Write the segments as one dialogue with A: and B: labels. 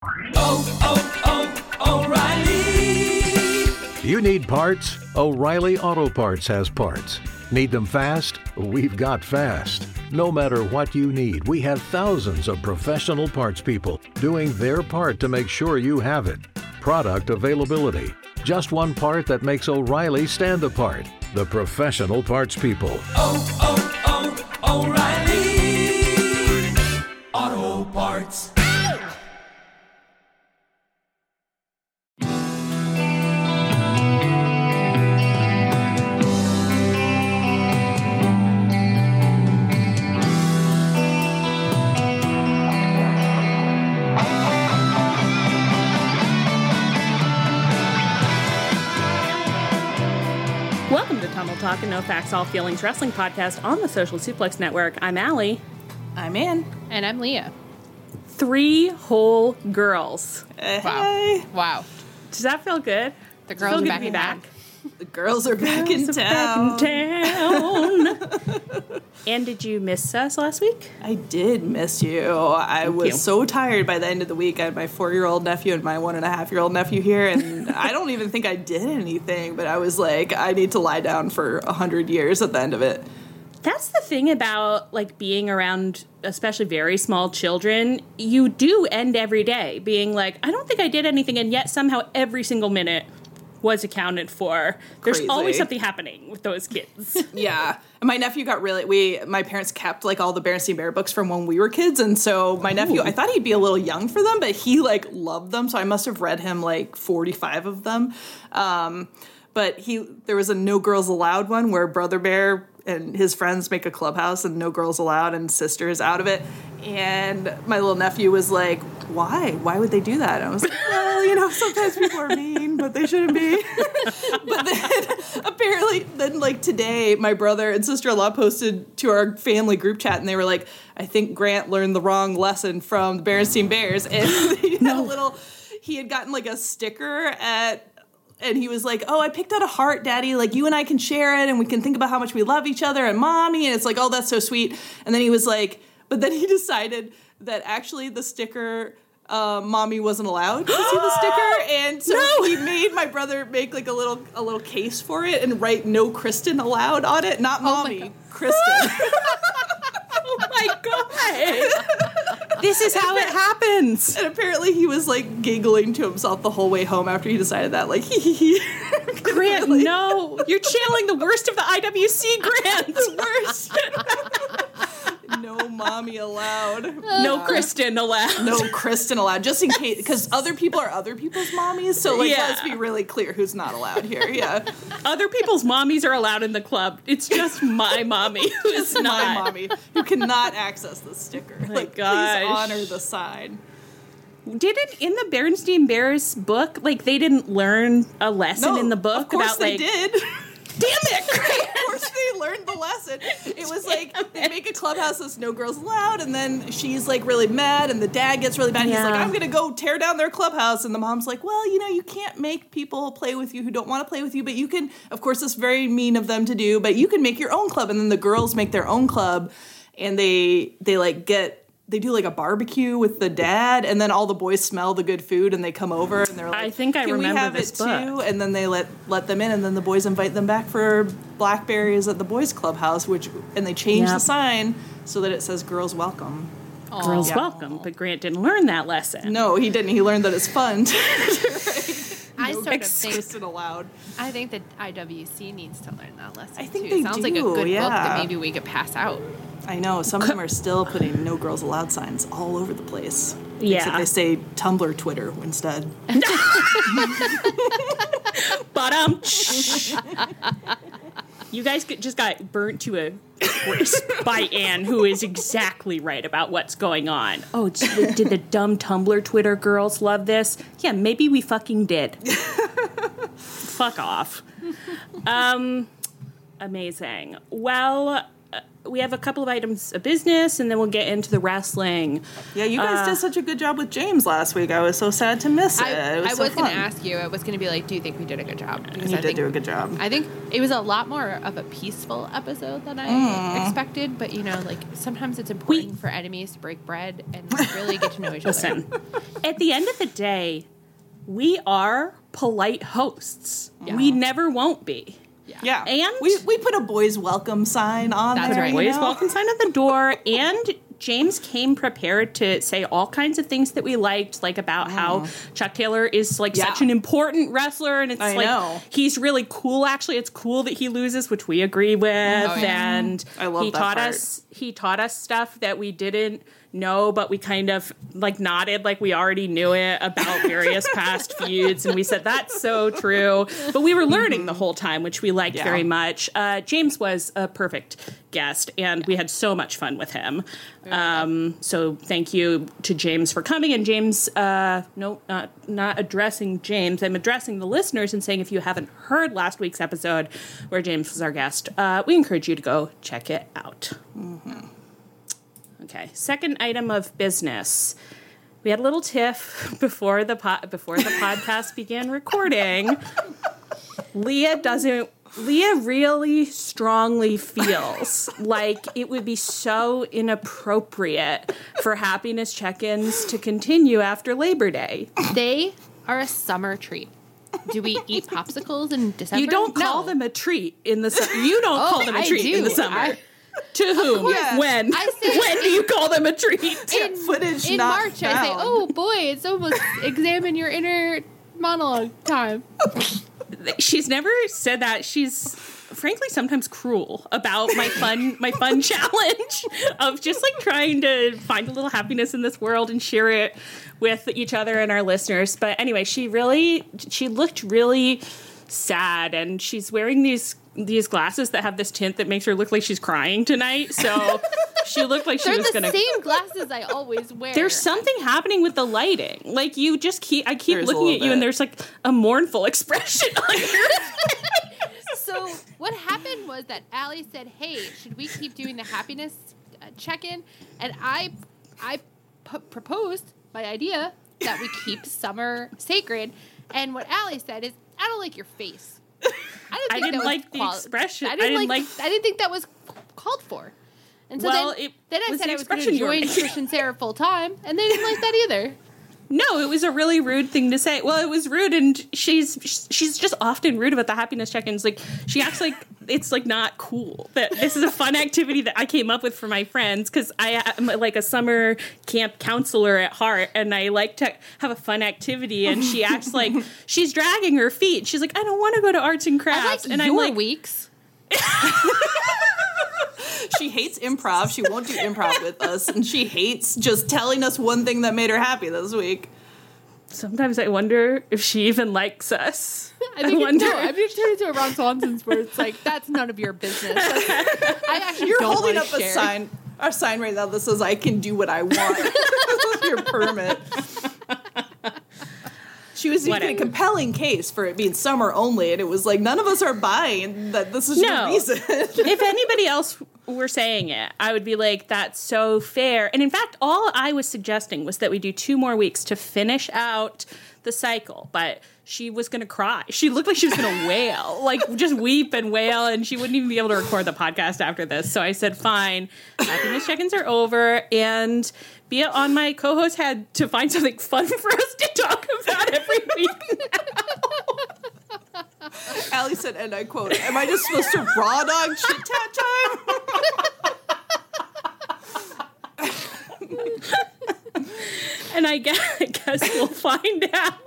A: O'Reilly!
B: You need parts? O'Reilly Auto Parts has parts. Need them fast? We've got fast. No matter what you need, we have thousands of professional parts people doing their part to make sure you have it. Product availability. Just one part that makes O'Reilly stand apart. The professional parts people.
A: O'Reilly Auto Parts.
C: Welcome to Tumble Talk, a No Facts, All Feelings wrestling podcast on the Social Suplex Network. I'm Allie.
D: I'm Ann.
E: And I'm Leah.
C: 3 whole girls.
E: Wow.
C: Does that feel good?
E: The girls are back
C: to be
E: in town.
D: The girls are back in town.
C: And did you miss us last week?
D: I did miss you. I was so tired by the end of the week. I had my 4-year-old nephew and my 1.5-year-old nephew here, and I don't even think I did anything, but I was like, I need to lie down for 100 years at the end of it.
C: That's the thing about, like, being around, especially very small children. You do end every day being like, I don't think I did anything, and yet somehow every single minute was accounted for. There's
D: Crazy.
C: always something happening with those kids.
D: Yeah. And my nephew got my parents kept, like, all the Berenstain Bear books from when we were kids, and so my nephew, I thought he'd be a little young for them, but he, like, loved them, so I must have read him, like, 45 of them. But there was a No Girls Allowed one where Brother Bear and his friends make a clubhouse and no girls allowed and sister is out of it. And my little nephew was like, why? Why would they do that? And I was like, well, sometimes people are mean, but they shouldn't be. But then apparently, like today, my brother and sister-in-law posted to our family group chat and they were like, I think Grant learned the wrong lesson from the Berenstain Bears. And he had gotten like a sticker and he was like, oh, I picked out a heart, Daddy. Like, you and I can share it, and we can think about how much we love each other and Mommy. And it's like, oh, that's so sweet. And then he was like, but then he decided that actually the sticker, Mommy wasn't allowed to see the sticker. And so he made my brother make like a little case for it and write no Kristen allowed on it. Not Mommy, Kristen.
C: Oh my God. This is how it happens.
D: And apparently he was like giggling to himself the whole way home after he decided that, like, hee.
C: Grant, no. You're channeling the worst of the IWC, Grant.
D: The worst. No Mommy allowed.
C: No Kristen allowed.
D: No Kristen allowed. Just in case, because other people are other people's mommies. So, like, let's be really clear who's not allowed here. Yeah.
C: Other people's mommies are allowed in the club. It's just my mommy who is not.
D: My mommy who cannot access the sticker.
C: Oh
D: like,
C: gosh.
D: Please honor the sign.
C: Didn't in the Berenstain Bears book, like, they didn't learn a lesson in the book
D: of course
C: about,
D: they
C: like,
D: did.
C: Damn it, Grant!
D: Of course they learned the lesson. It was like, they make a clubhouse that's no girls allowed, and then she's like really mad, and the dad gets really mad. He's like, I'm gonna go tear down their clubhouse, and the mom's like, well, you can't make people play with you who don't want to play with you, but you can, of course, it's very mean of them to do, but you can make your own club. And then the girls make their own club, and they do like a barbecue with the dad, and then all the boys smell the good food and they come over and they're like,
C: I think I
D: can
C: remember
D: we have
C: this
D: it
C: book
D: too? And then they let them in, and then the boys invite them back for blackberries at the boys clubhouse, and they change the sign so that it says girls welcome.
C: Girls welcome, but Grant didn't learn that lesson.
D: No, he didn't. He learned that it's fun.
E: I sort of think
D: Kristen allowed.
E: I think that IWC needs to learn that lesson.
D: I think
E: too.
D: they
E: Sounds
D: do,
E: like a good book
D: yeah.
E: that maybe we could pass out.
D: I know. Some of them are still putting no girls allowed signs all over the place.
C: Yeah.
D: Except they say Tumblr, Twitter instead.
C: You guys just got burnt to a crisp by Anne, who is exactly right about what's going on. Oh, did the dumb Tumblr Twitter girls love this? Yeah, maybe we fucking did. Fuck off. Amazing. Well, we have a couple of items of business, and then we'll get into the wrestling.
D: Yeah, you guys did such a good job with James last week. I was so sad to miss it.
E: I
D: was
E: was
D: so
E: going to
D: fun.
E: ask you. I was going to be like, do you think we did a good job? Because
D: You
E: I
D: did
E: think
D: do a good job.
E: I think it was a lot more of a peaceful episode than I expected. But, like, sometimes it's important for enemies to break bread and really get to know each other.
C: Listen, at the end of the day, we are polite hosts.
E: Yeah.
C: We never won't be.
D: Yeah.
C: And-
D: we put a boys welcome sign on
E: That's
D: there.
E: right.
D: you
C: Boys
D: know?
C: welcome sign at the door, and James came prepared to say all kinds of things that we liked, like about how Chuck Taylor is like
D: Yeah.
C: such an important wrestler, and it's
D: I
C: like
D: know.
C: he's really cool. Actually, it's cool that he loses, which we agree with.
E: yeah.
C: And
D: I love
C: he
D: that
C: taught
D: part.
C: us stuff that we didn't know, but we kind of like nodded like we already knew it about various past feuds, and we said that's so true. But we were learning the whole time, which we liked
D: Yeah.
C: very much. James was a perfect guest, and we had so much fun with him. So thank you to James for coming. And James, no, not addressing James. I'm addressing the listeners and saying if you haven't heard last week's episode where James was our guest, we encourage you to go check it out. Okay, second item of business. We had a little tiff before the podcast began recording. Leah really strongly feels like it would be so inappropriate for happiness check-ins to continue after Labor Day.
E: They are a summer treat. Do we eat popsicles in December?
C: You don't call
E: No.
C: them a treat in the summer. You don't call them a
E: I
C: treat in the
E: do.
C: summer. To whom?
D: course.
C: When?
E: I say-
C: When do you call them a treat?
D: Footage
E: In
D: not
E: March, I say,
D: found.
E: "Oh boy, it's almost examine your inner monologue time."
C: She's never said that. She's frankly sometimes cruel about my fun challenge of just like trying to find a little happiness in this world and share it with each other and our listeners. But anyway, she looked really sad, and she's wearing these glasses that have this tint that makes her look like she's crying tonight. So she looked like she
E: They're
C: was
E: the
C: gonna.
E: same glasses I always wear.
C: There's something happening with the lighting. Like you just I keep
D: There's a
C: looking at
D: little
C: you, and
D: bit.
C: there's like a mournful expression on your
E: So what happened was that Allie said, "Hey, should we keep doing the happiness check-in?" And I proposed my idea that we keep summer sacred. And what Allie said is, "I don't like your face.
C: I didn't like the expression.
E: I didn't think that was called for." And so
C: Well,
E: then I
C: was
E: said
C: the
E: I was going to
C: expression you were
E: join
C: making.
E: Trish and Sarah full time, and they didn't like that either.
C: No, it was a really rude thing to say. Well, it was rude, and she's just often rude about the happiness check-ins. Like she acts like it's like not cool that this is a fun activity that I came up with for my friends because I am like a summer camp counselor at heart, and I like to have a fun activity. And she acts like she's dragging her feet. She's like, I don't want to go to arts and
E: I
C: crafts,
E: like
C: and
E: your
C: I'm like,
E: weeks.
D: She hates improv. She won't do improv with us, and she hates just telling us one thing that made her happy this week.
C: sometimes I wonder if she even likes us.
E: I think
C: wonder.
E: I've been turned into a Ron Swanson's where it's like, that's none of your business. Like, I actually
D: You're
E: don't
D: holding
E: wanna
D: up a
E: share.
D: sign right now that says "I can do what I want." Your permit. She was making a
C: Whatever.
D: compelling case for it being summer only, and it was like none of us are buying that this is
C: No.
D: your reason.
C: If anybody else were saying it, I would be like, that's so fair. And in fact, all I was suggesting was that we do 2 more weeks to finish out the cycle. But she was going to cry. She looked like she was going to wail, like just weep and wail, and she wouldn't even be able to record the podcast after this. So I said, fine, happiness check-ins are over, and Bea on my co-host had to find something fun for us to talk about every week.
D: Allie said, and I quote, "Am I just supposed to raw dog chit chat time?"
C: And I guess we'll find out.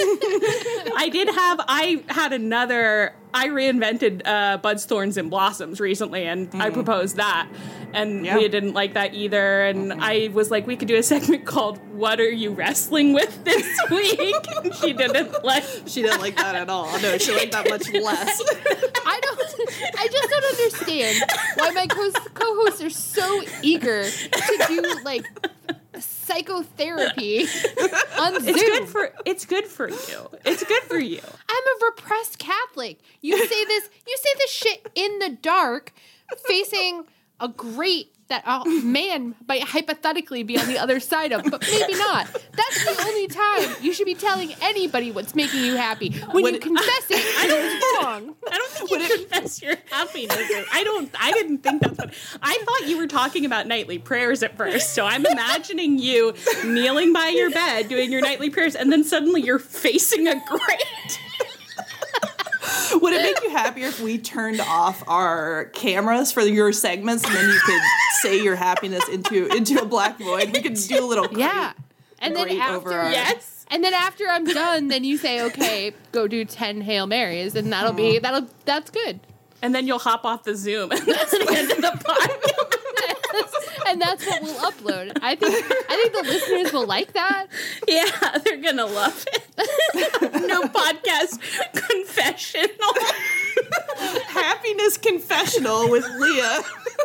C: I reinvented Buds, Thorns, and Blossoms recently, and I proposed that. And
D: Yeah.
C: we didn't like that either. And I was like, we could do a segment called What Are You Wrestling With This Week? And she didn't like.
D: She didn't like that at all. No, she liked that much less.
E: I just don't understand why my co-hosts are so eager to do like psychotherapy on Zoom.
C: It's good for you. It's good for you.
E: I'm a repressed Catholic. You say this shit in the dark, facing great that a man might hypothetically be on the other side of, but maybe not. That's the only time you should be telling anybody what's making you happy. When you confess it, it's wrong.
C: I don't think you confess your happiness. I didn't think that's what. I thought you were talking about nightly prayers at first. So I'm imagining you kneeling by your bed doing your nightly prayers, and then suddenly you're facing a grate.
D: Would it make you happier if we turned off our cameras for your segments and then you could say your happiness into a black void? We could do a little
E: and then after and then after I'm done, then you say, okay, go do 10 Hail Marys, and that's good.
C: And then you'll hop off the Zoom, and that's the end of the podcast.
E: And that's what we'll upload. I think the listeners will like that.
C: Yeah, they're gonna love it. No podcast confessional.
D: Happiness confessional with Leah.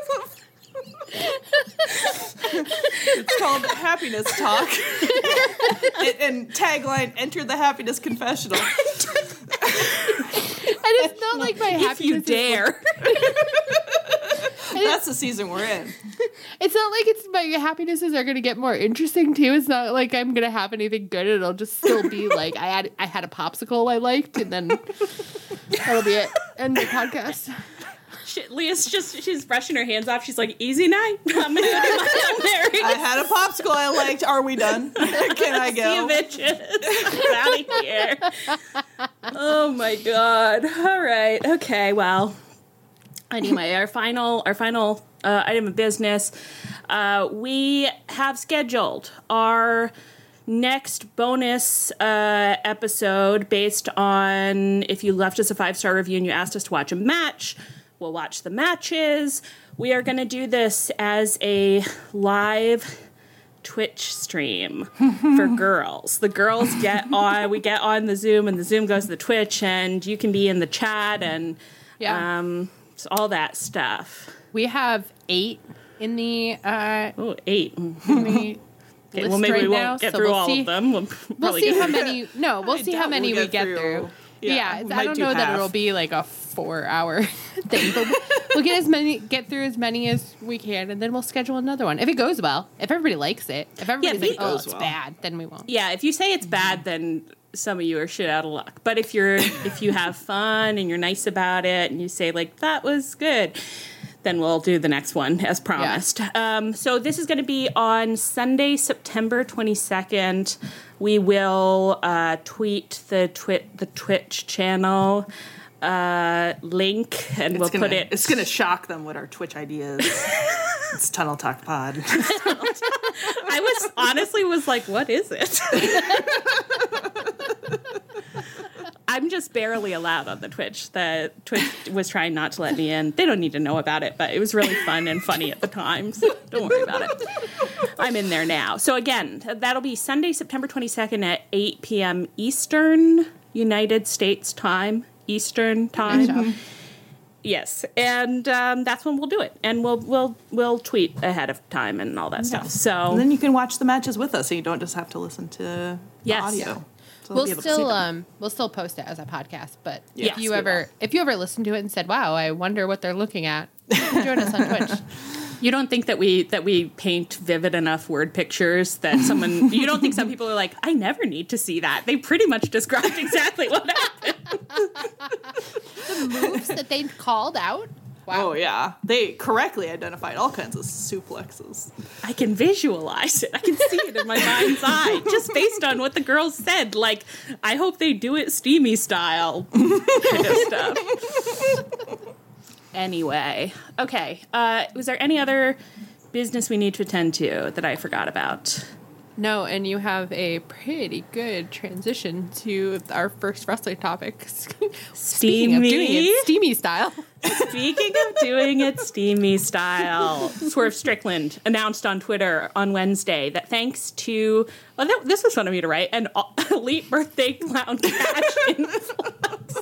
D: It's called Happiness Talk. And tagline, enter the happiness confessional.
E: And it's not like my happiness.
C: If you dare.
D: That's the season we're in.
E: It's not like my happinesses are going to get more interesting too. It's not like I'm going to have anything good. It'll just still be like I had a popsicle I liked, and then that'll be it. End the podcast.
C: She's brushing her hands off. She's like, easy night. I'm gonna go do my Hail Mary.
D: I had a popsicle I liked. Are we done? Can I go?
C: See you, bitches. Out of here. Oh my god. All right. Okay. Well. Anyway, our final item of business. We have scheduled our next bonus episode based on if you left us a 5-star review and you asked us to watch a match. We'll watch the matches. We are going to do this as a live Twitch stream for girls. The girls get on. We get on the Zoom, and the Zoom goes to the Twitch, and you can be in the chat and all that stuff.
E: We have 8 in the
C: 8.
E: Okay,
C: well, maybe
E: right
C: we won't
E: now,
C: get
E: so
C: through
E: we'll
C: all
E: see.
C: of them.
E: We'll see how many. No, we'll see how many we get through.
D: Yeah,
E: I don't know that it'll be like a 4-hour thing, but we'll get through as many as we can, and then we'll schedule another one if it goes well. If everybody likes it, if everybody's like, "Oh, it's bad," then we won't.
C: Yeah, if you say it's bad, then some of you are shit out of luck. But if you have fun and you're nice about it, and you say like that was good, then we'll do the next one as promised. Yeah. So this is going to be on Sunday, September 22nd. We will tweet the Twitch channel link, and we'll put it.
D: It's going to shock them what our Twitch ID is. It's Tunnel Talk Pod.
C: I honestly was like, what is it? I'm just barely allowed on the Twitch. The Twitch was trying not to let me in. They don't need to know about it, but it was really fun and funny at the time, so don't worry about it. I'm in there now. So again, that'll be Sunday, September 22nd at 8 p.m. Eastern, United States time, Eastern time. Yes, and that's when we'll do it, and we'll tweet ahead of time and all that stuff. So
D: and then you can watch the matches with us, so you don't just have to listen to the audio.
E: Yeah. So we'll still post it as a podcast, but if you ever listen to it and said, "Wow, I wonder what they're looking at," you can join us on Twitch.
C: You don't think that we paint vivid enough word pictures that you don't think some people are like, I never need to see that. They pretty much described exactly what happened.
E: The moves that they called out. Wow.
D: Oh, yeah. They correctly identified all kinds of suplexes.
C: I can visualize it. I can see it in my mind's eye, just based on what the girls said. Like, I hope they do it steamy style kind of stuff. Anyway, okay. Was there any other business we need to attend to that I forgot about?
E: No, and you have a pretty good transition to our first wrestling topic. Speaking of doing it steamy style.
C: Speaking of doing it steamy style, Swerve Strickland announced on Twitter on Wednesday that thanks to, this was fun of me to write, an elite birthday clown cash influx.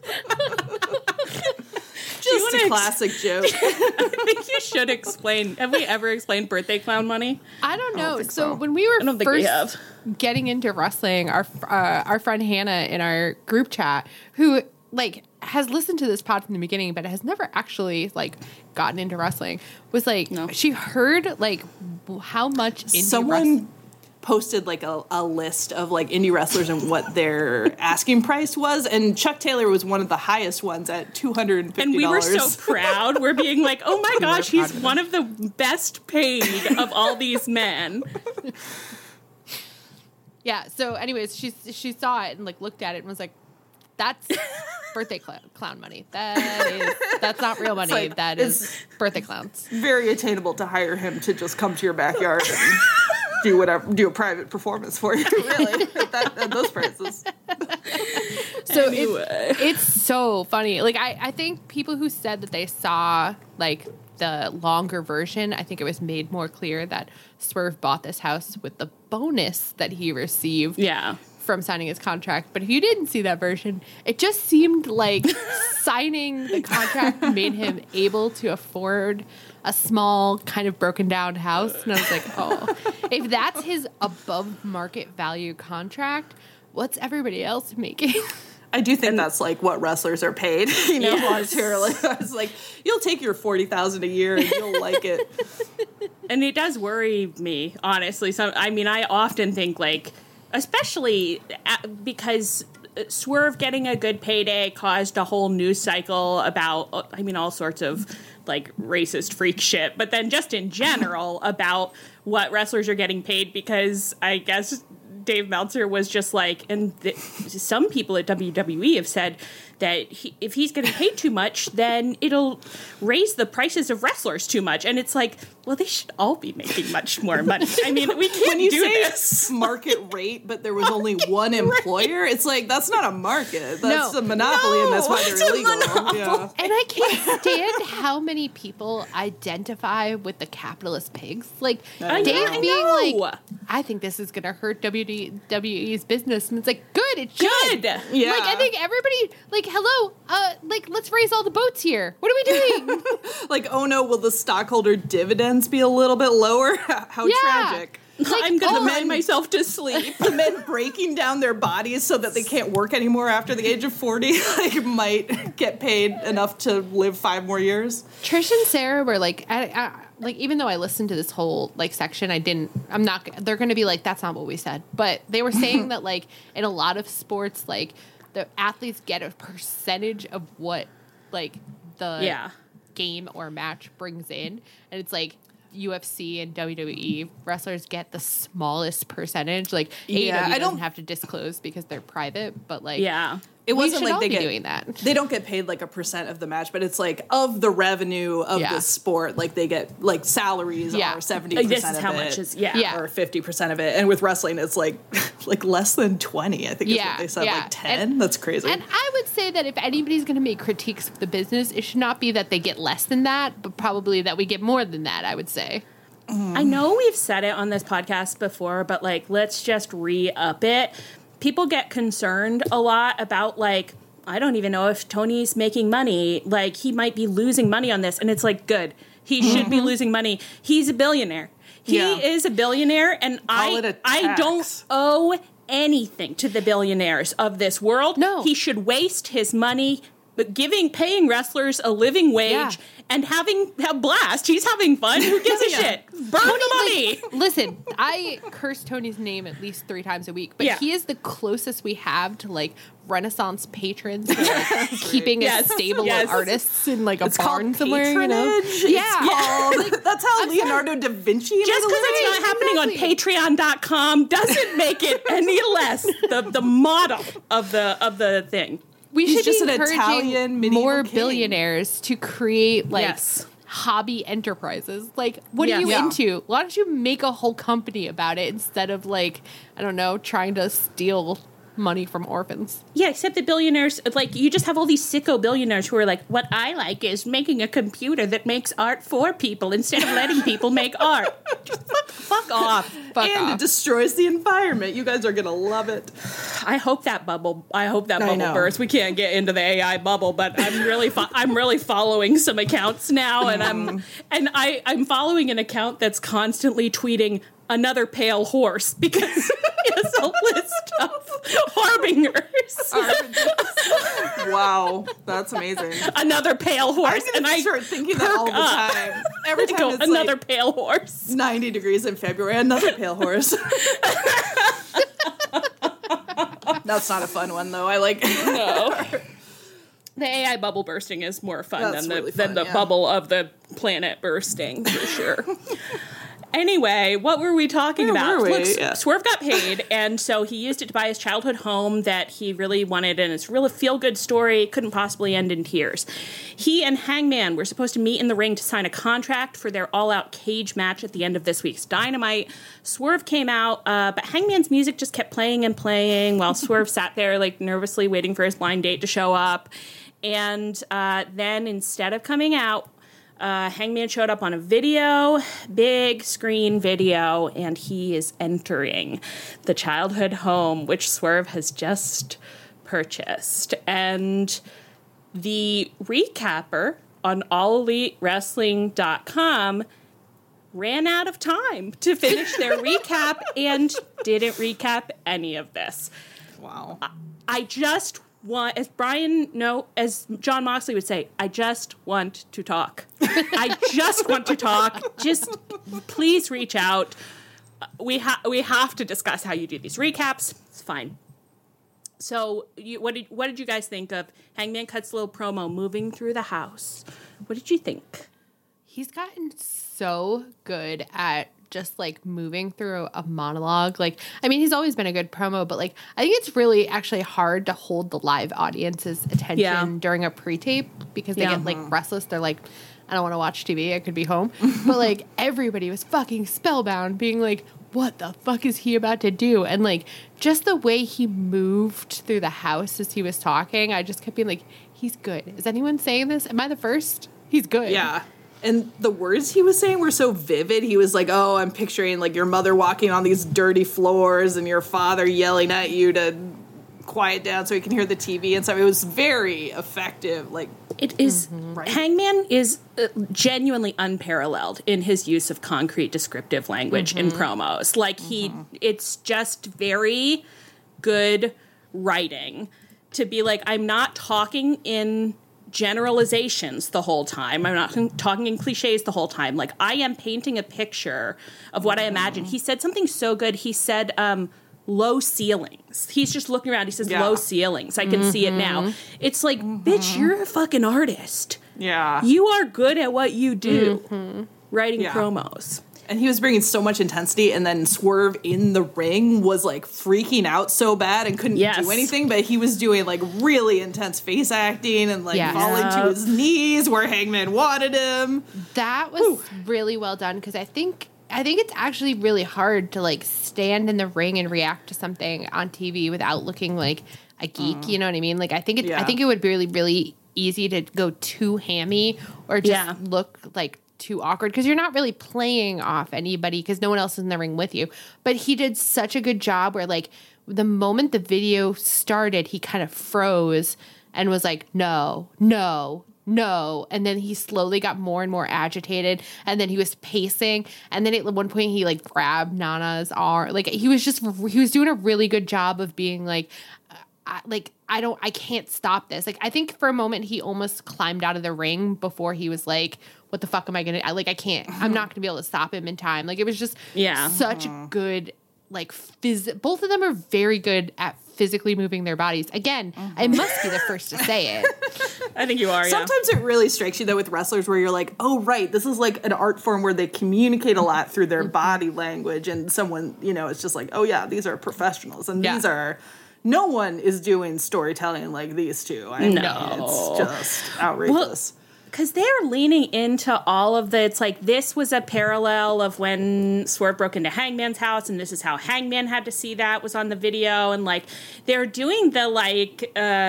D: Just a classic joke.
C: I think you should explain. Have we ever explained birthday clown money?
E: I don't know. So when we were first getting into wrestling, our friend Hannah in our group chat, who like has listened to this pod from the beginning, but has never actually like gotten into wrestling, was like she heard like how much indie
D: someone posted like a list of like indie wrestlers and what their asking price was, and Chuck Taylor was one of the highest ones at $250.
C: And we were so proud. We're being like, oh my gosh, he's one of the best paid of all these men.
E: Yeah. So, anyways, she saw it and like looked at it and was like, "That's birthday clown money. That's not real money.
D: like,
E: that is birthday clowns."
D: Very attainable to hire him to just come to your backyard and do a private performance for you, really, at those prices.
E: So it's so funny. Like I think people who said that they saw like the longer version, I think it was made more clear that Swerve bought this house with the bonus that he received from signing his contract. But if you didn't see that version, it just seemed like signing the contract made him able to afford a small kind of broken down house. And I was like, oh, if that's his above market value contract, what's everybody else making?
D: I do think that's like what wrestlers are paid, monetarily. I was like, you'll take your $40,000 a year and you'll like it.
C: And it does worry me, honestly. So, I mean, I often think like, especially because Swerve getting a good payday caused a whole news cycle about, I mean, all sorts of like racist freak shit, but then just in general about what wrestlers are getting paid, because I guess Dave Meltzer was just like, and some people at WWE have said that if he's getting paid too much, then it'll raise the prices of wrestlers too much. And it's like, well, they should all be making much more money. I mean, we can't
D: when you
C: do
D: say
C: this.
D: Market rate, but there was only one employer, it's like, that's not a market. That's a monopoly, and that's why they're illegal. Yeah.
E: And I can't stand how many people identify with the capitalist pigs. Like, Dave being like, I think this is going to hurt WWE's business. And it's like, good, it should.
C: Good.
D: Yeah.
E: Like, I think everybody, like, hello, like, let's raise all the boats here. What are we doing?
D: Like, oh no, will the stockholder dividends be a little bit lower? How tragic.
E: Like,
C: I'm going to remind myself to sleep.
D: The men breaking down their bodies so that they can't work anymore after the age of 40 like might get paid enough to live 5 more years.
E: Trish and Sarah were like, like, even though I listened to this whole like section, they're going to be like, that's not what we said. But they were saying that like in a lot of sports, like the athletes get a percentage of what like the game or match brings in. And it's like UFC and WWE wrestlers get the smallest percentage. Like AEW doesn't have to disclose because they're private, but like
D: it wasn't like they
E: get doing that.
D: They don't get paid like a percent of the match, but it's like of the revenue of the sport, like they get like salaries are 70%
C: this is
D: of
C: how
D: it,
C: much is
D: or 50% of it. And with wrestling, it's like less than 20. I think is what they said, like 10. That's crazy.
E: And I would say that if anybody's going to make critiques of the business, it should not be that they get less than that, but probably that we get more than that. I would say.
C: I know we've said it on this podcast before, but like, let's just re-up it. People get concerned a lot about like, I don't even know if Tony's making money. Like, he might be losing money on this. And it's like, good. He should be losing money. He's a billionaire. He is a billionaire. And I don't owe anything to the billionaires of this world.
E: No.
C: He should waste his money paying wrestlers a living wage and having a blast. He's having fun. Who gives a shit? Burn the money.
E: Like, listen, I curse Tony's name at least 3 times a week, but he is the closest we have to like Renaissance patrons for, like, keeping a stable of artists in like a barn somewhere. You know?
D: That's how Leonardo da Vinci.
C: Just because it's not happening on Patreon.com doesn't make it any less the model of the thing.
E: We should
D: just
E: be
D: an Italian
E: encouraging more
D: king.
E: Billionaires to create like hobby enterprises. Like, what are you into? Why don't you make a whole company about it instead of like, I don't know, trying to steal money from orphans?
C: Yeah, except the billionaires, like, you just have all these sicko billionaires who are like, what I like is making a computer that makes art for people instead of letting people make art. Just fuck off.
D: It destroys the environment. You guys are going to love it.
C: I hope that bubble bursts. We can't get into the AI bubble, but I'm really following some accounts now, and I'm following an account that's constantly tweeting another pale horse because it's a list of harbingers.
D: Wow, that's amazing.
C: Another pale horse.
D: And I start thinking that all the time. Every time it's
C: another pale horse.
D: 90 degrees in February, another pale horse. That's not a fun one, though. I like
C: No. The AI bubble bursting is more fun
D: That's
C: than
D: really
C: the
D: fun,
C: bubble of the planet bursting, for sure. Anyway, what were we talking about?
D: were we?
C: Look,
D: Yeah.
C: Swerve got paid, and so he used it to buy his childhood home that he really wanted, and it's a really feel-good story. Couldn't possibly end in tears. He and Hangman were supposed to meet in the ring to sign a contract for their all-out cage match at the end of this week's Dynamite. Swerve came out, but Hangman's music just kept playing and playing while Swerve sat there, like, nervously waiting for his blind date to show up. And then, instead of coming out, Hangman showed up on a video, big screen video, and he is entering the childhood home, which Swerve has just purchased. And the recapper on AllEliteWrestling.com ran out of time to finish their recap and didn't recap any of this.
D: wow.
C: I just want, as John Moxley would say, I just want to talk. I just want to talk. Just please reach out. We have to discuss how you do these recaps. It's fine. So, what did you guys think of Hangman Cut's little promo moving through the house? What did you think?
E: He's gotten so good at just like moving through a monologue. Like, I mean, he's always been a good promo, but like, I think it's really actually hard to hold the live audience's attention during a pre-tape because they get like restless. They're like, I don't want to watch TV. I could be home. But like, everybody was fucking spellbound, being like, what the fuck is he about to do? And like, just the way he moved through the house as he was talking, I just kept being like, he's good. Is anyone saying this? Am I the first? He's good.
D: Yeah. And the words he was saying were so vivid. He was like, oh, I'm picturing like your mother walking on these dirty floors and your father yelling at you to quiet down so he can hear the TV and stuff. It was very effective. Like,
C: it is, Hangman is genuinely unparalleled in his use of concrete descriptive language in promos. Like, it's just very good writing to be like, I'm not talking in generalizations the whole time. I'm not talking in cliches the whole time. Like, I am painting a picture of what I imagine. He said something so good. He said, low ceilings. He's just looking around. He says, low ceilings. I can see it now. It's like, bitch, you're a fucking artist.
D: yeah.
C: You are good at what you do. Writing promos.
D: And he was bringing so much intensity, and then Swerve in the ring was like freaking out so bad and couldn't do anything, but he was doing like really intense face acting and like falling to his knees where Hangman wanted him.
E: That was really well done because I think it's actually really hard to like stand in the ring and react to something on TV without looking like a geek. You know what I mean? Like, I think it would be really, really easy to go too hammy or just look like too awkward because you're not really playing off anybody because no one else is in the ring with you. But he did such a good job where like the moment the video started, he kind of froze and was like, no. And then he slowly got more and more agitated. And then he was pacing. And then at one point he like grabbed Nana's arm. Like he was doing a really good job of being like, I can't stop this. Like, I think for a moment he almost climbed out of the ring before he was like, what the fuck am I going to, I can't, I'm not going to be able to stop him in time. Like, it was just such good, like, both of them are very good at physically moving their bodies. Again, I must be the first to say it.
C: I think you are,
D: Sometimes it really strikes you, though, with wrestlers where you're like, oh, right, this is like an art form where they communicate a lot through their body language, and someone, it's just like, oh, yeah, these are professionals, and these are... No one is doing storytelling like these two. I mean, it's just outrageous.
C: Because they're leaning into all of it's like, this was a parallel of when Swerve broke into Hangman's house, and this is how Hangman had to see that was on the video. And, like, they're doing the, like,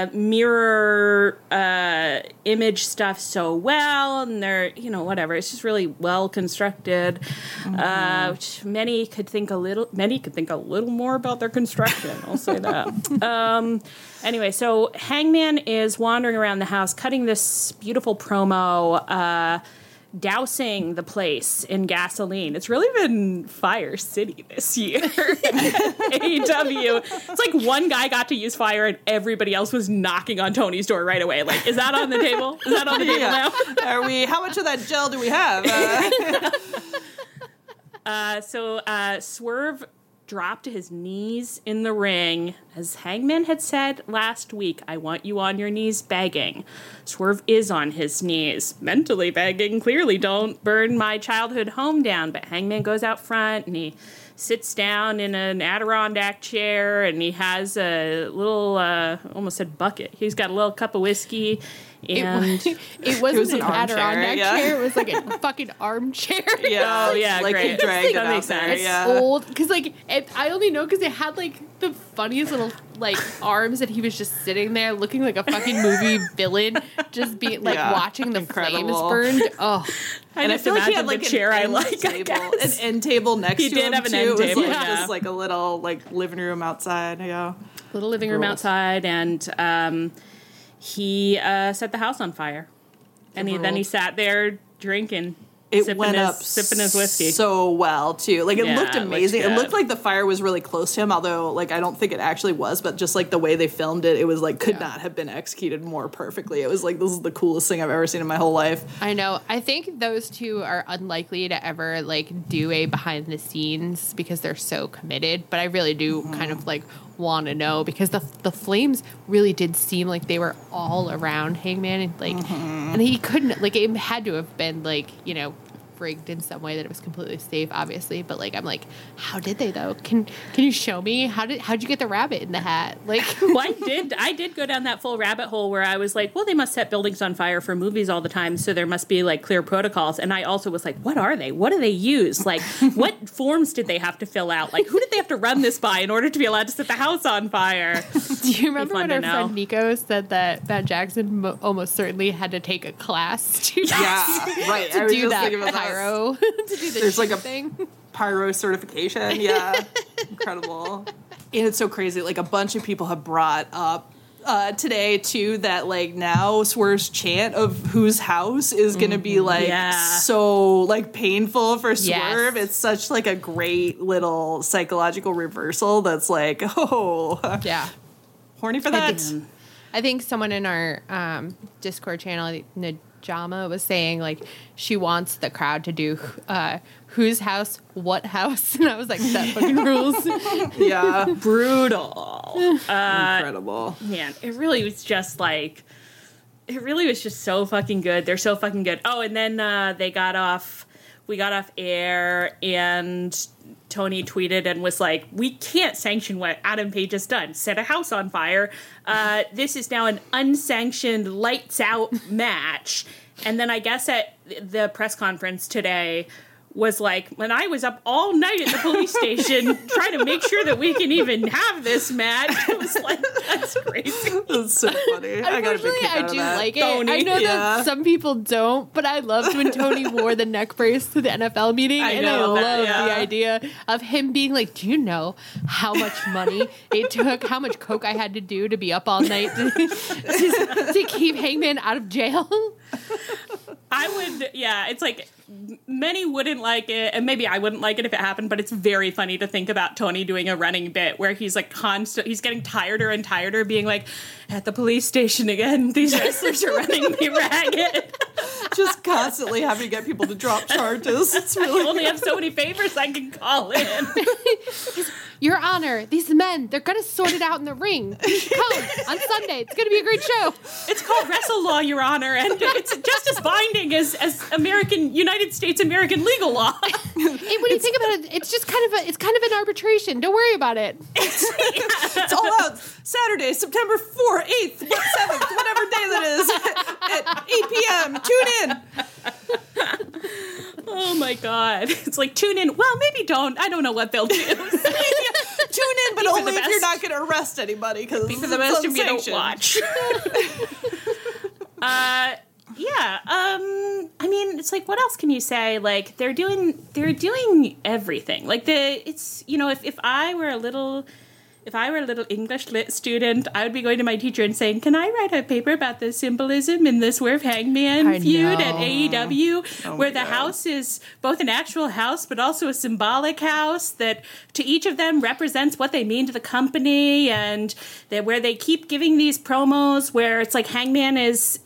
C: mirror image stuff so well, and they're, whatever. It's just really well constructed. Which many could think a little more about their construction. I'll say that. Anyway, so Hangman is wandering around the house, cutting this beautiful promo, dousing the place in gasoline. It's really been Fire City this year. AEW. It's like one guy got to use fire and everybody else was knocking on Tony's door right away. Like, is that on the table? Is that on the table now?
D: How much of that gel do we have?
C: So Swerve dropped to his knees in the ring. As Hangman had said last week, I want you on your knees begging. Swerve is on his knees, mentally begging. Clearly, don't burn my childhood home down. But Hangman goes out front and he sits down in an Adirondack chair and he has a little, almost said bucket. He's got a little cup of whiskey. And
E: it wasn't an
D: armchair,
E: Adirondack
D: yeah.
E: chair. It was like a fucking armchair.
D: Yeah.
C: Oh, yeah,
D: like
C: great.
D: he dragged
C: That
D: it
C: makes
D: out there,
C: sense.
D: yeah.
E: Old, because I only know because it had like the funniest little like arms that he was just sitting there looking like a fucking movie villain, just being like watching the
D: Incredible.
E: flames burned. Oh,
C: I just
D: feel like he
C: imagine
D: had like
C: the chair I
D: an
C: like, I
D: end
C: guess.
D: table, an end table next
C: He
D: to
C: did
D: him
C: have an
D: too.
C: end
D: It was
C: table,
D: like,
C: yeah.
D: just like a little like living room outside. Yeah,
C: Little living room
D: Rules.
C: outside, and he set the house on fire. And then he sat there drinking, sipping his whiskey.
D: so well too. Like it
C: Yeah,
D: looked
C: it looked
D: amazing. It
C: good.
D: looked like the fire was really close to him, although like I don't think it actually was. But just like the way they filmed it, it was like could not have been executed more perfectly. It was like this is the coolest thing I've ever seen in my whole life.
E: I know. I think those two are unlikely to ever like do a behind the scenes because they're so committed. But I really do kind of like want to know because the flames really did seem like they were all around Hangman and like and he couldn't like it had to have been like rigged in some way that it was completely safe, obviously. But like I'm like, how did they though? Can you show me how'd you get the rabbit in the hat? Like,
C: Well, I did go down that full rabbit hole where I was like, well, they must set buildings on fire for movies all the time, so there must be like clear protocols. And I also was like, what are they? What do they use? Like, what forms did they have to fill out? Like, who did they have to run this by in order to be allowed to set the house on fire?
E: do you remember
C: fun
E: when
C: to
E: our
C: know.
E: friend Nico said that Matt Jackson almost certainly had to take a class to
D: Yeah, right. I
E: to
D: was
E: do
D: just
E: that
D: thinking about that.
E: pyro to do the
D: There's like
E: sheep
D: a
E: thing.
D: pyro certification. Yeah, incredible. And it's so crazy. Like a bunch of people have brought up today too that like now Swerve's chant of whose house is going to be like so like painful for Swerve.
E: Yes.
D: It's such like a great little psychological reversal. That's like
E: Yeah.
D: horny for that.
E: I think someone in our Discord channel, Najama, was saying like she wants the crowd to do whose house, what house, and I was like, that fucking rules.
D: Yeah,
C: Brutal.
D: incredible.
C: Man, it really was just like, it really was just so fucking good. They're so fucking good. Oh, and then we got off air and Tony tweeted and was like, we can't sanction what Adam Page has done. Set a house on fire. This is now an unsanctioned lights out match. And then I guess at the press conference today was like, when I was up all night at the police station trying to make sure that we can even have this match. It was like, that's crazy.
D: That's so funny. I got a big
E: Unfortunately,
D: kick
E: I
D: out of
E: do
D: that.
E: like it.
C: Tony,
E: I know
D: yeah.
E: that some people don't, but I loved when Tony wore the neck brace to the NFL meeting, and I
D: know that,
E: love
D: yeah.
E: the idea of him being like, "Do you know how much money it took? How much coke I had to do to be up all night to keep Hangman out of jail?"
C: I would, yeah, it's like many wouldn't like it, and maybe I wouldn't like it if it happened, but it's very funny to think about Tony doing a running bit where he's like he's getting tireder and tireder, being like, at the police station again, these wrestlers are running me ragged.
D: Just constantly having to get people to drop charges. It's
C: I
D: really
C: only have so many favors I can call in.
E: Your Honor, these men, they're gonna sort it out in the ring. Come on Sunday. It's gonna be a great show.
C: It's called Wrestle Law, Your Honor, and it's just as binding as United States American legal law.
E: Hey, when you think about it, it's just kind of an arbitration. Don't worry about it.
D: It's all out Saturday, September 4th, 8th, 7th, whatever day that is, at 8 p.m. Tune in.
C: Oh my God. It's like, tune in. Well, maybe don't. I don't know what they'll do.
D: Tune in, but
C: for
D: only
C: the
D: if you're
C: best.
D: not going to arrest anybody. Because
C: For the best if you don't watch. Yeah. I mean, it's like, what else can you say? Like, they're doing everything. Like, it's, if I were a little if I were a little English lit student, I would be going to my teacher and saying, "Can I write a paper about the symbolism in the Swerve Hangman feud at AEW, where the house is both an actual house but also a symbolic house that to each of them represents what they mean to the company, and that where they keep giving these promos where it's like Hangman is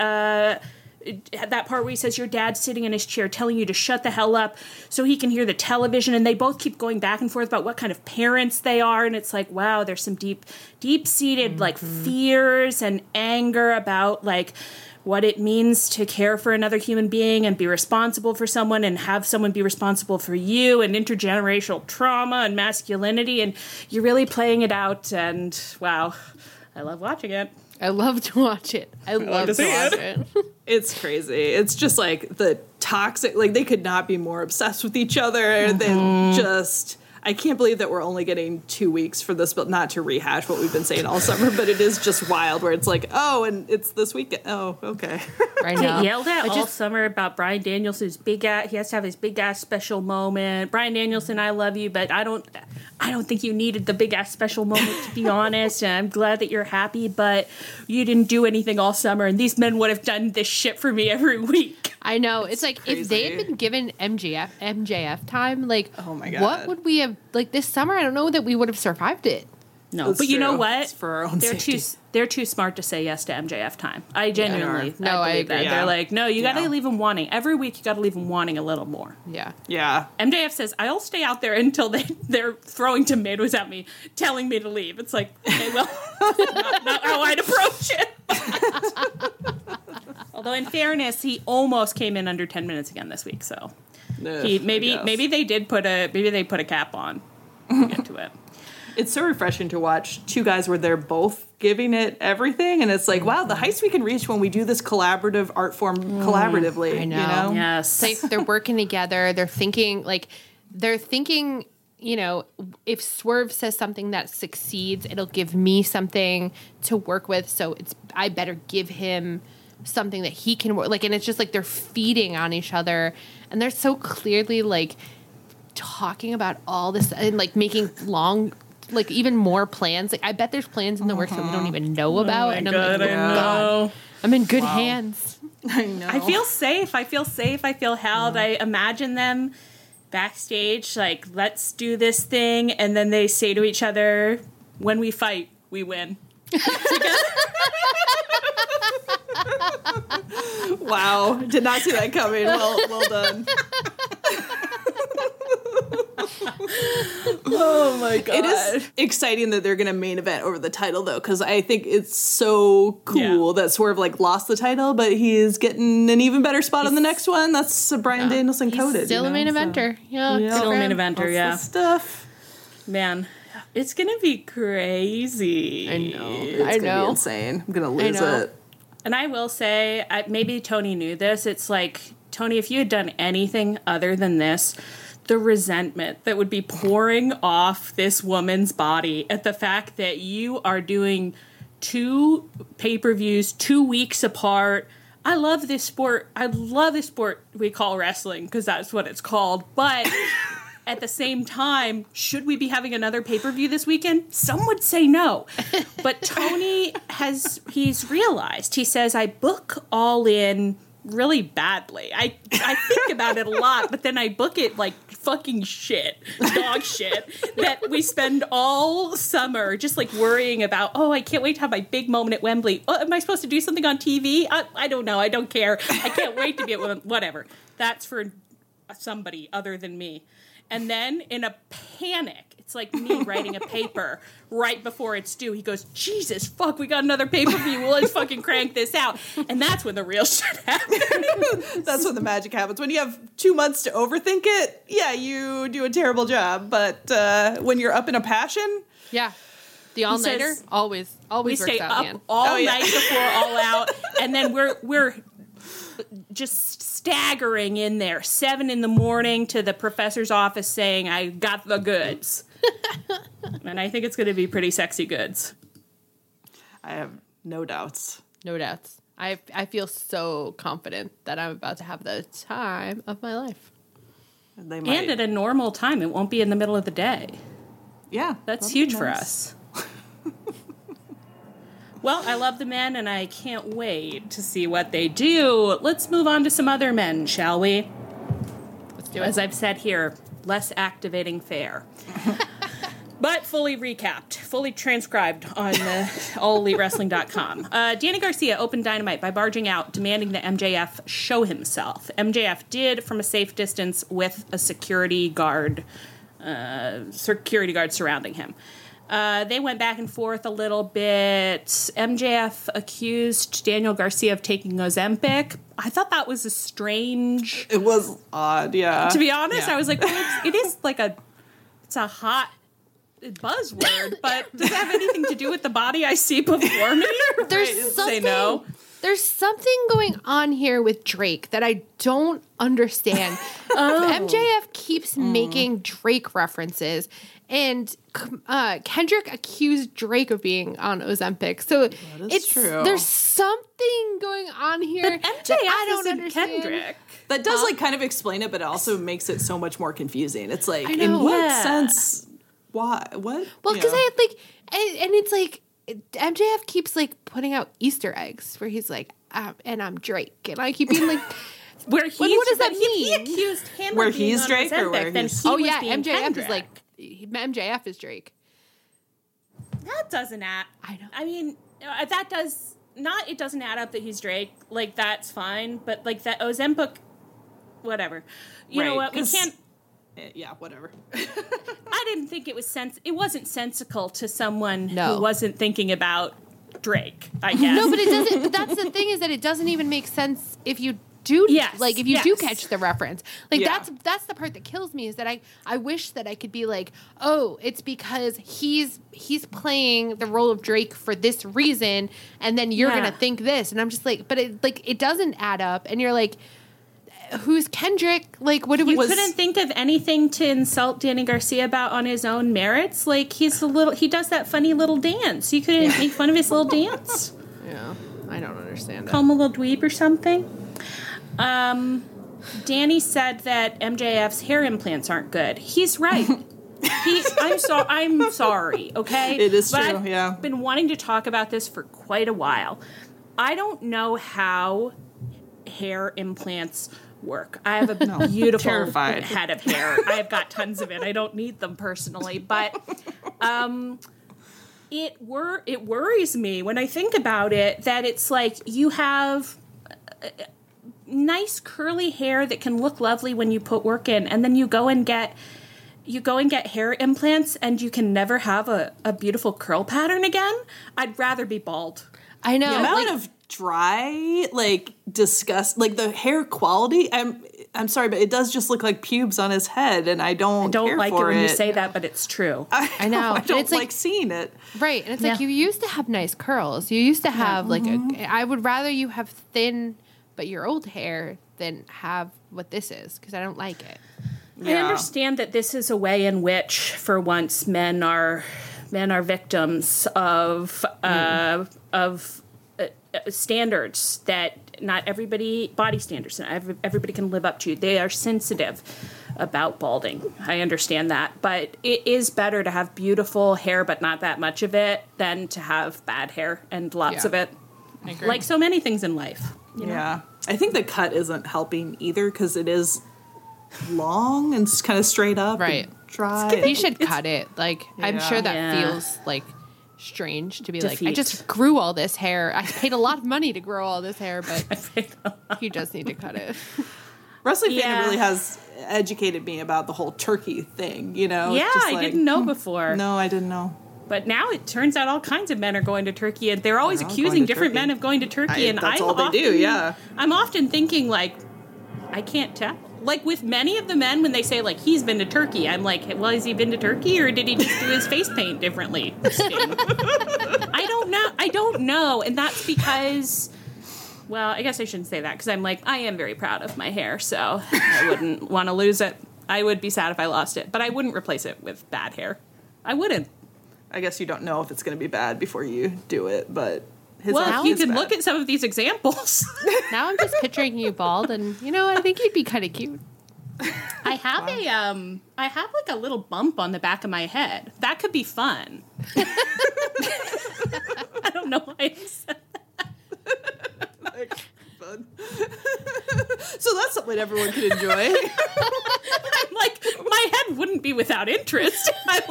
C: that part where he says your dad's sitting in his chair telling you to shut the hell up so he can hear the television, and they both keep going back and forth about what kind of parents they are, and it's like, wow, there's some deep-seated like fears and anger about like what it means to care for another human being and be responsible for someone and have someone be responsible for you, and intergenerational trauma and masculinity, and you're really playing it out, and wow, I love watching it.
E: I love to watch it. I love to watch it.
D: It's crazy. It's just like the toxic, like they could not be more obsessed with each other. They just, I can't believe that we're only getting 2 weeks for this, but not to rehash what we've been saying all summer, but it is just wild where it's like, oh, and it's this weekend. Oh, okay.
E: Right now.
C: Get yelled at all summer about Bryan Danielson's big ass. He has to have his big ass special moment. Bryan Danielson, I love you, but I don't think you needed the big ass special moment, to be honest. And I'm glad that you're happy, but you didn't do anything all summer. And these men would have done this shit for me every week.
E: I know. It's like crazy. If they had been given MJF time, like,
D: oh my God,
E: what would we have, like this summer? I don't know that we would have survived it.
C: No, but you know what?
D: It's for our own safety.
C: They're too smart to say yes to MJF time. I genuinely,
E: I
C: believe
E: agree.
C: that.
D: Yeah.
C: They're like, no, you got to leave them wanting. Every week, you got to leave them wanting a little more.
E: Yeah.
D: Yeah.
C: MJF says, I'll stay out there until they're throwing tomatoes at me, telling me to leave. It's like, okay, well, not how I'd approach it. Although, in fairness, he almost came in under 10 minutes again this week. So maybe they put a cap on to get to it.
D: It's so refreshing to watch two guys where they're both giving it everything, and it's like, wow, the heights we can reach when we do this collaborative art form collaboratively.
E: I know.
D: You know?
C: Yes.
E: It's like they're working together. They're thinking, you know, if Swerve says something that succeeds, it'll give me something to work with. So I better give him something that he can work. Like, and it's just like they're feeding on each other, and they're so clearly like talking about all this and like making like even more plans. Like I bet there's plans in the works that we don't even know about. And I'm like, God, I'm in good hands.
D: I know.
C: I feel safe. I feel held. I imagine them backstage, like, let's do this thing. And then they say to each other, when we fight, we win.
D: Wow. Did not see that coming. Well done. Oh my God. It is exciting that they're going to main event over the title, though, because I think it's so cool that Swerve like lost the title, but he's getting an even better spot on the next one. That's Bryan Danielson coded.
E: Still a main eventer.
C: Still a main eventer,
D: That's the stuff.
C: Man, it's going to be crazy.
E: I know.
D: It's going to be insane. I'm going to lose it.
C: And I will say, maybe Tony knew this. It's like, Tony, if you had done anything other than this, the resentment that would be pouring off this woman's body at the fact that you are doing 2 pay-per-views 2 weeks apart. I love this sport. We call wrestling because that's what it's called. But at the same time, should we be having another pay-per-view this weekend? Some would say no. But Tony he's realized. He says, I book All In really badly. I think about it a lot, but then I book it like fucking shit, dog shit, that we spend all summer just like worrying about, oh, I can't wait to have my big moment at Wembley. Oh, am I supposed to do something on TV? I don't know. I don't care. I can't wait to be at Wembley. Whatever. That's for somebody other than me. And then in a panic, it's like me writing a paper right before it's due. He goes, Jesus, fuck, we got another pay-per-view. Well, let's fucking crank this out. And that's when the real shit happens.
D: That's when the magic happens. When you have 2 months to overthink it, yeah, you do a terrible job. But when you're up in a passion...
E: Yeah. The all-nighter always
C: we
E: works
C: stay
E: out,
C: up
E: man.
C: all night before All Out. And then we're just staggering in there 7 a.m. to the professor's office saying, I got the goods. And I think it's going to be pretty sexy goods.
D: I have no doubts.
E: No doubts. I feel so confident that I'm about to have the time of my life.
D: They might.
C: And at a normal time. It won't be in the middle of the day.
D: Yeah.
C: That's
D: that'd be
C: huge for
D: nice.
C: us. Well, I love the men, and I can't wait to see what they do. Let's move on to some other men, shall we?
E: Let's do it.
C: As I've said here, less activating fare. But fully recapped, fully transcribed on AllEliteWrestling.com. Danny Garcia opened Dynamite by barging out, demanding that MJF show himself. MJF did from a safe distance with a security guard surrounding him. They went back and forth a little bit. MJF accused Daniel Garcia of taking Ozempic. I thought that was a strange...
D: It was odd, yeah.
C: To be honest,
D: Yeah.
C: I was like, well, it is like it's a hot buzzword, but does it have anything to do with the body I see before me?
E: There's
C: Say
E: something.
C: no.
E: There's something going on here with Drake that I don't understand. MJF keeps making Drake references, and Kendrick accused Drake of being on Ozempic. So it's
D: true.
E: There's something going on here
C: But MJF
E: that I don't
C: isn't
E: understand.
C: Kendrick.
D: That does like kind of explain it, but it also makes it so much more confusing. It's like,
E: I
D: in
E: know.
D: what
C: Yeah.
D: sense? Why? What?
E: Well,
D: You
E: because
D: know?
E: I like, and it's like MJF keeps like putting out Easter eggs where he's like, and I'm Drake, and I keep being like,
C: Where he's,
E: what does that
C: but if he
E: mean?
C: accused him
D: Where
C: of being
D: he's
C: on
D: Drake or
C: Ozempic,
D: where
C: then
D: he's-
C: he
E: oh
C: was
E: yeah,
C: being
E: MJF
C: Kendrick.
E: is like, MJF is Drake.
C: That doesn't add.
E: I know.
C: I mean, that does not. It doesn't add up that he's Drake. Like that's fine, but like that Ozempic, whatever. You know
D: Right,
C: what? We
D: 'cause-
C: can't.
D: Yeah, whatever.
C: I didn't think it was It wasn't sensical to someone
E: No.
C: who wasn't thinking about Drake. I guess.
E: No, but it doesn't. But that's the thing, is that it doesn't even make sense if you do.
C: Yes,
E: like if you do
C: yes.
E: catch the reference. Like
D: Yeah.
E: that's the part that kills me, is that I wish that I could be like, oh, it's because he's playing the role of Drake for this reason, and then you're
C: Yeah.
E: gonna think this, and I'm just like, but it doesn't add up, and you're like, who's Kendrick? Like, what do we?
C: You couldn't think of anything to insult Danny Garcia about on his own merits. Like he does that funny little dance. You couldn't make fun of his little dance.
E: Yeah, I don't understand
C: Call him a little dweeb or something. Danny said that MJF's hair implants aren't good. He's right. I'm sorry. Okay,
D: It is
C: But
D: true,
C: I've
D: yeah.
C: been wanting to talk about this for quite a while. I don't know how hair implants work. I have a beautiful
D: Terrified.
C: head of hair. I have got tons of it. I don't need them personally, but it worries me when I think about it that it's like you have nice curly hair that can look lovely when you put work in, and then you go and get hair implants and you can never have a beautiful curl pattern again. I'd rather be bald.
E: I know.
D: The amount
E: like,
D: of dry, like disgust, like the hair quality. I'm sorry, but it does just look like pubes on his head, and I don't care
C: like it
D: for
C: when you say that, but it's true.
E: I know.
D: I
E: And
D: don't
E: it's like-
D: like seeing it.
E: right, and it's like
C: Yeah.
E: you used to have nice curls. You used to have like I would rather you have thin but your old hair than have what this is, because I don't like it.
C: I understand that this is a way in which, for once, men are victims of standards that not everybody body standards not everybody can live up to. They are sensitive about balding. I understand that, but it is better to have beautiful hair but not that much of it than to have bad hair and lots
E: Yeah.
C: of it.
E: I agree.
C: Like so many things in life.
D: Yeah. I think the cut isn't helping either because it is long and it's kind of straight up,
E: Right.
D: and dry.
E: He should cut it. Like, I'm
D: Yeah.
E: sure that
C: Yeah.
E: feels like strange to be like, I
C: Defeat.
E: just grew all this hair. I paid a lot of money to grow all this hair, but he does need to cut it.
D: Wrestling
C: Yeah.
D: fan really has educated me about the whole turkey thing, you know? It's
C: Yeah,
D: just
C: I
D: like,
C: didn't know before.
D: No, I didn't know.
C: But now it turns out all kinds of men are going to Turkey, and they're always
D: They're all
C: accusing
D: going to
C: different
D: Turkey.
C: men of going to Turkey. And
D: That's
C: I'm
D: all they do,
C: often-
D: yeah.
C: I'm often thinking, like, I can't tell. Like, with many of the men, when they say, like, he's been to Turkey, I'm like, well, has he been to Turkey, or did he just do his face paint differently? I don't know. And that's because, well, I guess I shouldn't say that, because I'm like, I am very proud of my hair, so I wouldn't want to lose it. I would be sad if I lost it, but I wouldn't replace it with bad hair. I wouldn't.
D: I guess you don't know if it's going to be bad before you do it, but his
C: Well,
D: art
C: you
D: is
C: could
D: bad.
C: look at some of these examples.
E: Now I'm just picturing you bald, and you know, I think you'd be kind of cute.
C: I have I have like a little bump on the back of my head. That could be fun. I don't know why I said
D: Fun. So that's something everyone could enjoy.
C: I'm like, my head wouldn't be without interest.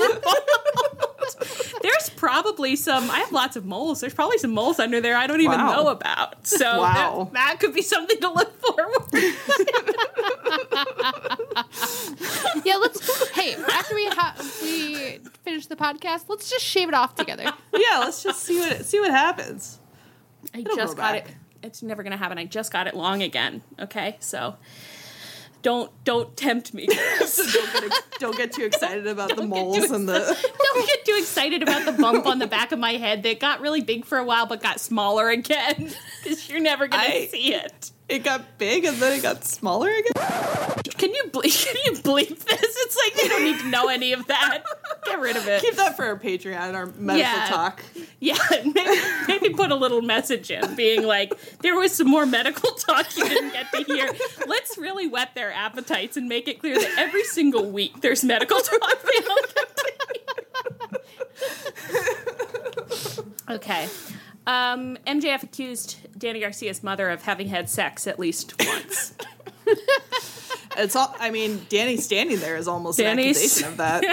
C: There's probably I have lots of moles. There's probably some moles under there I don't even know about. So that could be something to look forward to.
E: Yeah, after we finish the podcast, let's just shave it off together.
D: Yeah, let's just see what happens.
C: I just got it. It's never going to happen. I just got it long again. Okay, so don't tempt me.
D: So don't get too excited about the moles and the.
C: Don't get too excited about the bump on the back of my head that got really big for a while but got smaller again, because you're never going to see it.
D: It got big and then it got smaller again.
C: Can you bleep this? It's like they don't need to know any of that. Get rid of it.
D: Keep that for our Patreon, our medical talk.
C: Yeah, maybe put a little message in being like, there was some more medical talk you didn't get to hear. Let's really whet their appetites and make it clear that every single week there's medical talk they don't get to hear. Okay. MJF accused Danny Garcia's mother of having had sex at least once.
D: It's all. I mean, Danny standing there is almost an accusation of that.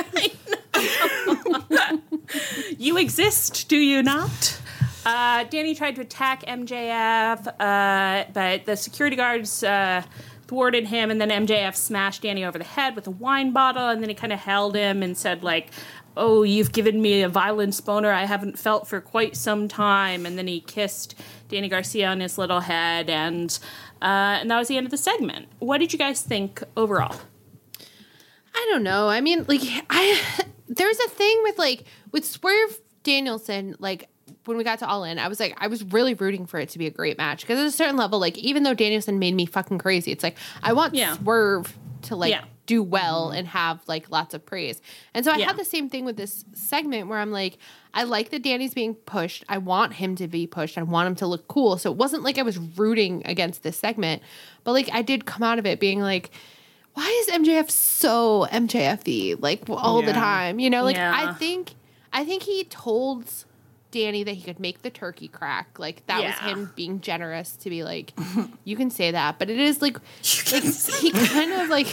C: You exist, do you not? Danny tried to attack MJF, but the security guards thwarted him, and then MJF smashed Danny over the head with a wine bottle, and then he kind of held him and said, like, "Oh, you've given me a violence boner I haven't felt for quite some time." And then he kissed Danny Garcia on his little head, and that was the end of the segment. What did you guys think overall?
E: I don't know. I mean, like, there's a thing with Swerve Danielson, like, when we got to All In, I was really rooting for it to be a great match, because at a certain level, like, even though Danielson made me fucking crazy, it's like, I want Swerve to, do well and have, like, lots of praise. And so I had the same thing with this segment where I'm like, I like that Danny's being pushed. I want him to be pushed. I want him to look cool. So it wasn't like I was rooting against this segment, but, like, I did come out of it being like, why is MJF so MJF-y, like, all the time? You know, like, I think he told Danny that he could make the turkey crack. Like, that was him being generous to be like, you can say that, but it is like he kind of like,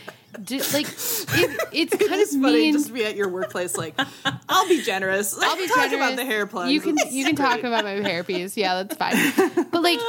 E: it's kind of
D: funny
E: mean.
D: Just be at your workplaess like, I'll be generous.
E: I'll be
D: Talk
E: generous
D: about the hair plugs.
E: You can talk about my hairpiece. Yeah, that's fine. But like,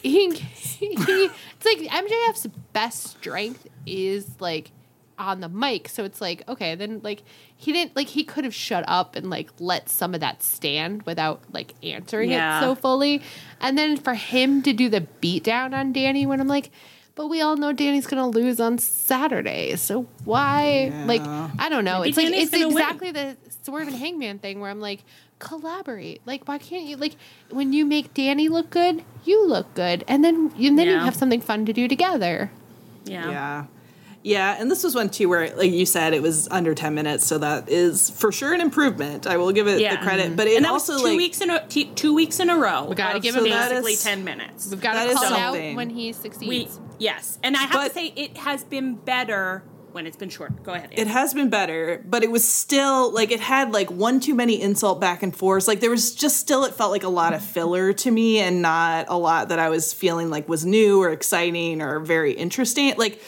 E: it's like MJF's best strength is like on the mic. So it's like, okay, then like he could have shut up and like let some of that stand without like answering it so fully. And then for him to do the beatdown on Danny when I'm like, but we all know Danny's going to lose on Saturday. So why? Yeah. Like, I don't know. Maybe it's exactly the Swerve and Hangman thing where I'm like, collaborate. Like, why can't you, like, when you make Danny look good, you look good. And then you have something fun to do together.
D: Yeah. Yeah, and this was one, too, where, like you said, it was under 10 minutes, so that is for sure an improvement. I will give it the credit. But it also,
C: was 2 weeks in a row.
E: We got to give him
C: basically 10 minutes.
E: We've got to call it out when he succeeds.
C: Yes, and I have to say, it has been better when it's been short. Go ahead, Anne.
D: It has been better, but it was still, like, it had, like, one too many insult back and forth. Like, there was just still, it felt like a lot of filler to me and not a lot that I was feeling like was new or exciting or very interesting. Like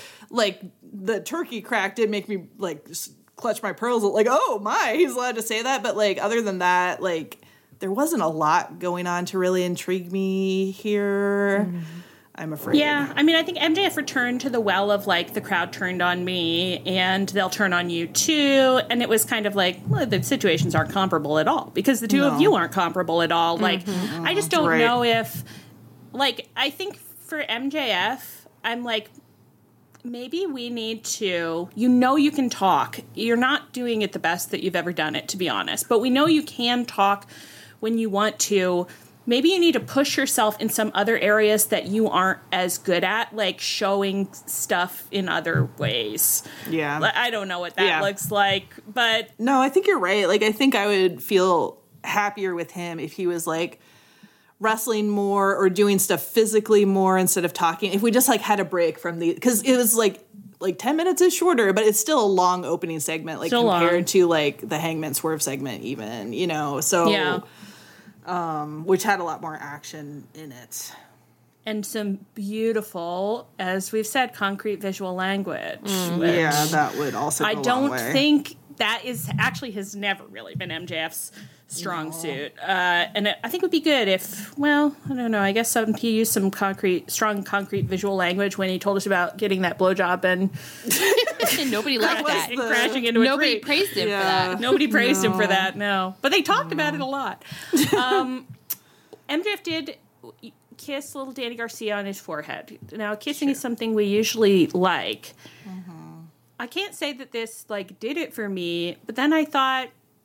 D: the turkey crack did make me, like, clutch my pearls. Like, oh, my, he's allowed to say that. But, like, other than that, like, there wasn't a lot going on to really intrigue me here. Mm-hmm. I'm afraid.
C: Yeah, I mean, I think MJF returned to the well of, like, the crowd turned on me, and they'll turn on you, too. And it was kind of like, well, the situations aren't comparable at all, because the two of you aren't comparable at all. Like, I just don't know if, like, I think for MJF, I'm like, maybe we need to, you can talk. You're not doing it the best that you've ever done it, to be honest. But we know you can talk when you want to. Maybe you need to push yourself in some other areas that you aren't as good at, like showing stuff in other ways.
D: Yeah.
C: I don't know what that looks like, but...
D: No, I think you're right. Like, I think I would feel happier with him if he was, like, wrestling more or doing stuff physically more instead of talking. If we just, like, had a break from the... Because it was, like, like 10 minutes is shorter, but it's still a long opening segment, like
C: Still
D: compared
C: long.
D: to like the Hangman Swerve segment, even, you know. So, which had a lot more action in it.
C: And some beautiful, as we've said, concrete visual language. which
D: Yeah, that would also. Go
C: I
D: a long
C: don't
D: way.
C: think that is actually has never really been MJF's strong suit. And I think it would be good if, well, I don't know, I guess he used some strong concrete visual language when he told us about getting that blowjob and
E: And nobody liked
D: was
E: that.
D: the-
C: crashing into a
E: Nobody
C: tree.
E: praised him for
D: Yeah.
E: that.
C: Nobody praised him for that, no. But they talked about it a lot. MJF did kiss little Danny Garcia on his forehead. Now, kissing is something we usually like. I can't say that this, like, did it for me, but then I thought,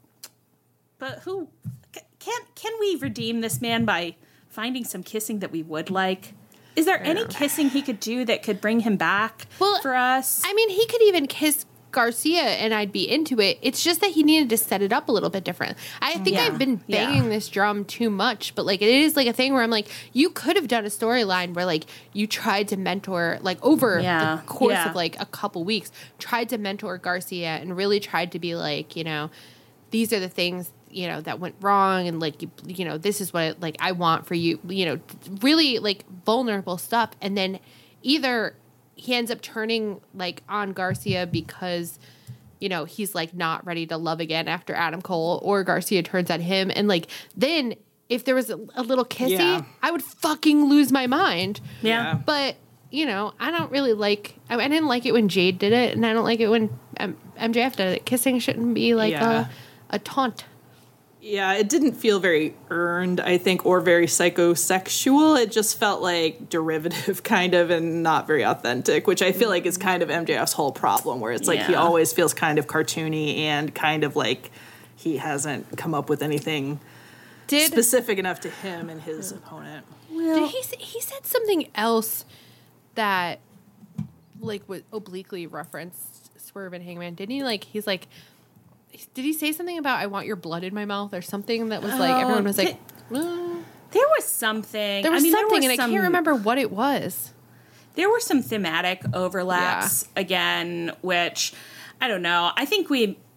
C: but who... Can we redeem this man by finding some kissing that we would like? Is there any kissing he could do that could bring him back for us?
E: I mean, he could even kiss Garcia and I'd be into it. It's just that he needed to set it up a little bit different. I think I've been banging this drum too much, but like it is like a thing where I'm like, you could have done a storyline where like you tried to mentor, like over the course of like a couple weeks, tried to mentor Garcia and really tried to be like, you know, these are the things, you know, that went wrong, and like you know, this is what like I want for you, you know, really like vulnerable stuff. And then either he ends up turning like on Garcia because, you know, he's like not ready to love again after Adam Cole, or Garcia turns on him. And like then if there was a little kissy, I would fucking lose my mind.
C: Yeah.
E: But you know, I don't really like. I didn't like it when Jade did it, and I don't like it when MJF did it. Kissing shouldn't be like a taunt.
D: Yeah, it didn't feel very earned, I think, or very psychosexual. It just felt like derivative kind of and not very authentic, which I feel like is kind of MJF's whole problem, where it's like he always feels kind of cartoony and kind of like he hasn't come up with anything specific enough to him and his opponent.
E: Did he said something else that like was obliquely referenced Swerve and Hangman? Didn't he? Like he's like, did he say something about I want your blood in my mouth or something that was like everyone was like,
C: there was something.
E: There was something, and I
C: some,
E: can't remember what it was.
C: There were some thematic overlaps again, which I don't know. I think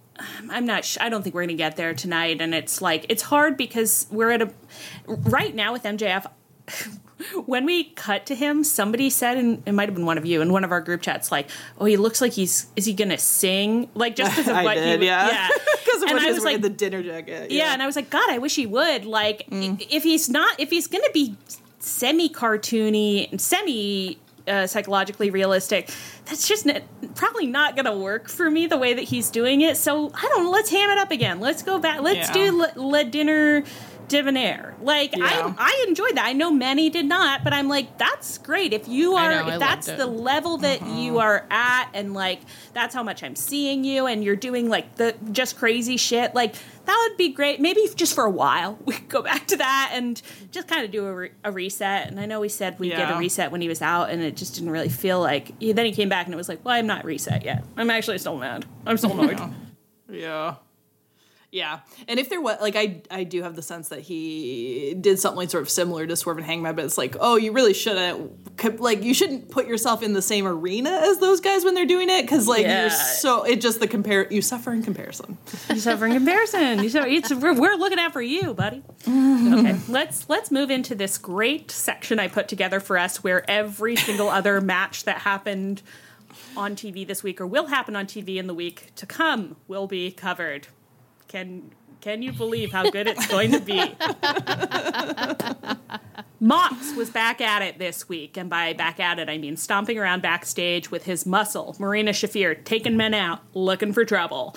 C: I don't think we're going to get there tonight, and it's like it's hard because we're at a right now with MJF. When we cut to him, somebody said, and it might have been one of you in one of our group chats, like, "Oh, he looks like is he going to sing?" Like just because of what
D: did,
C: he,
D: because of
C: and
D: what
C: I
D: he
C: was
D: was
C: like,
D: wearing the dinner jacket.
C: yeah, and I was like, God, I wish he would. Like, if he's going to be semi-cartoony and psychologically realistic, that's just probably not going to work for me the way that he's doing it. So I don't know. Let's ham it up again. Let's go back. Let's do Le Dinner Debonair. Like I enjoyed that. I know many did not, but I'm like, that's great. If you are, if that's the level that you are at, and like that's how much I'm seeing you, and you're doing like the just crazy shit, like that would be great. Maybe just for a while we could go back to that and just kind of do a reset. And I know we said we'd get a reset when he was out, and it just didn't really feel like. Then he came back and it was like, well, I'm not reset yet. I'm actually still mad. I'm still annoyed.
D: Yeah, and if there was, like, I do have the sense that he did something sort of similar to Swerve and Hangman, but it's like, oh, you really shouldn't, like, you shouldn't put yourself in the same arena as those guys when they're doing it, because, like, you suffer in comparison.
C: You suffer in comparison. We're looking out for you, buddy. Okay, let's move into this great section I put together for us, where every single other match that happened on TV this week or will happen on TV in the week to come will be covered. Can you believe how good it's going to be? Mox was back at it this week, and by back at it, I mean stomping around backstage with his muscle, Marina Shafir, taking men out, looking for trouble.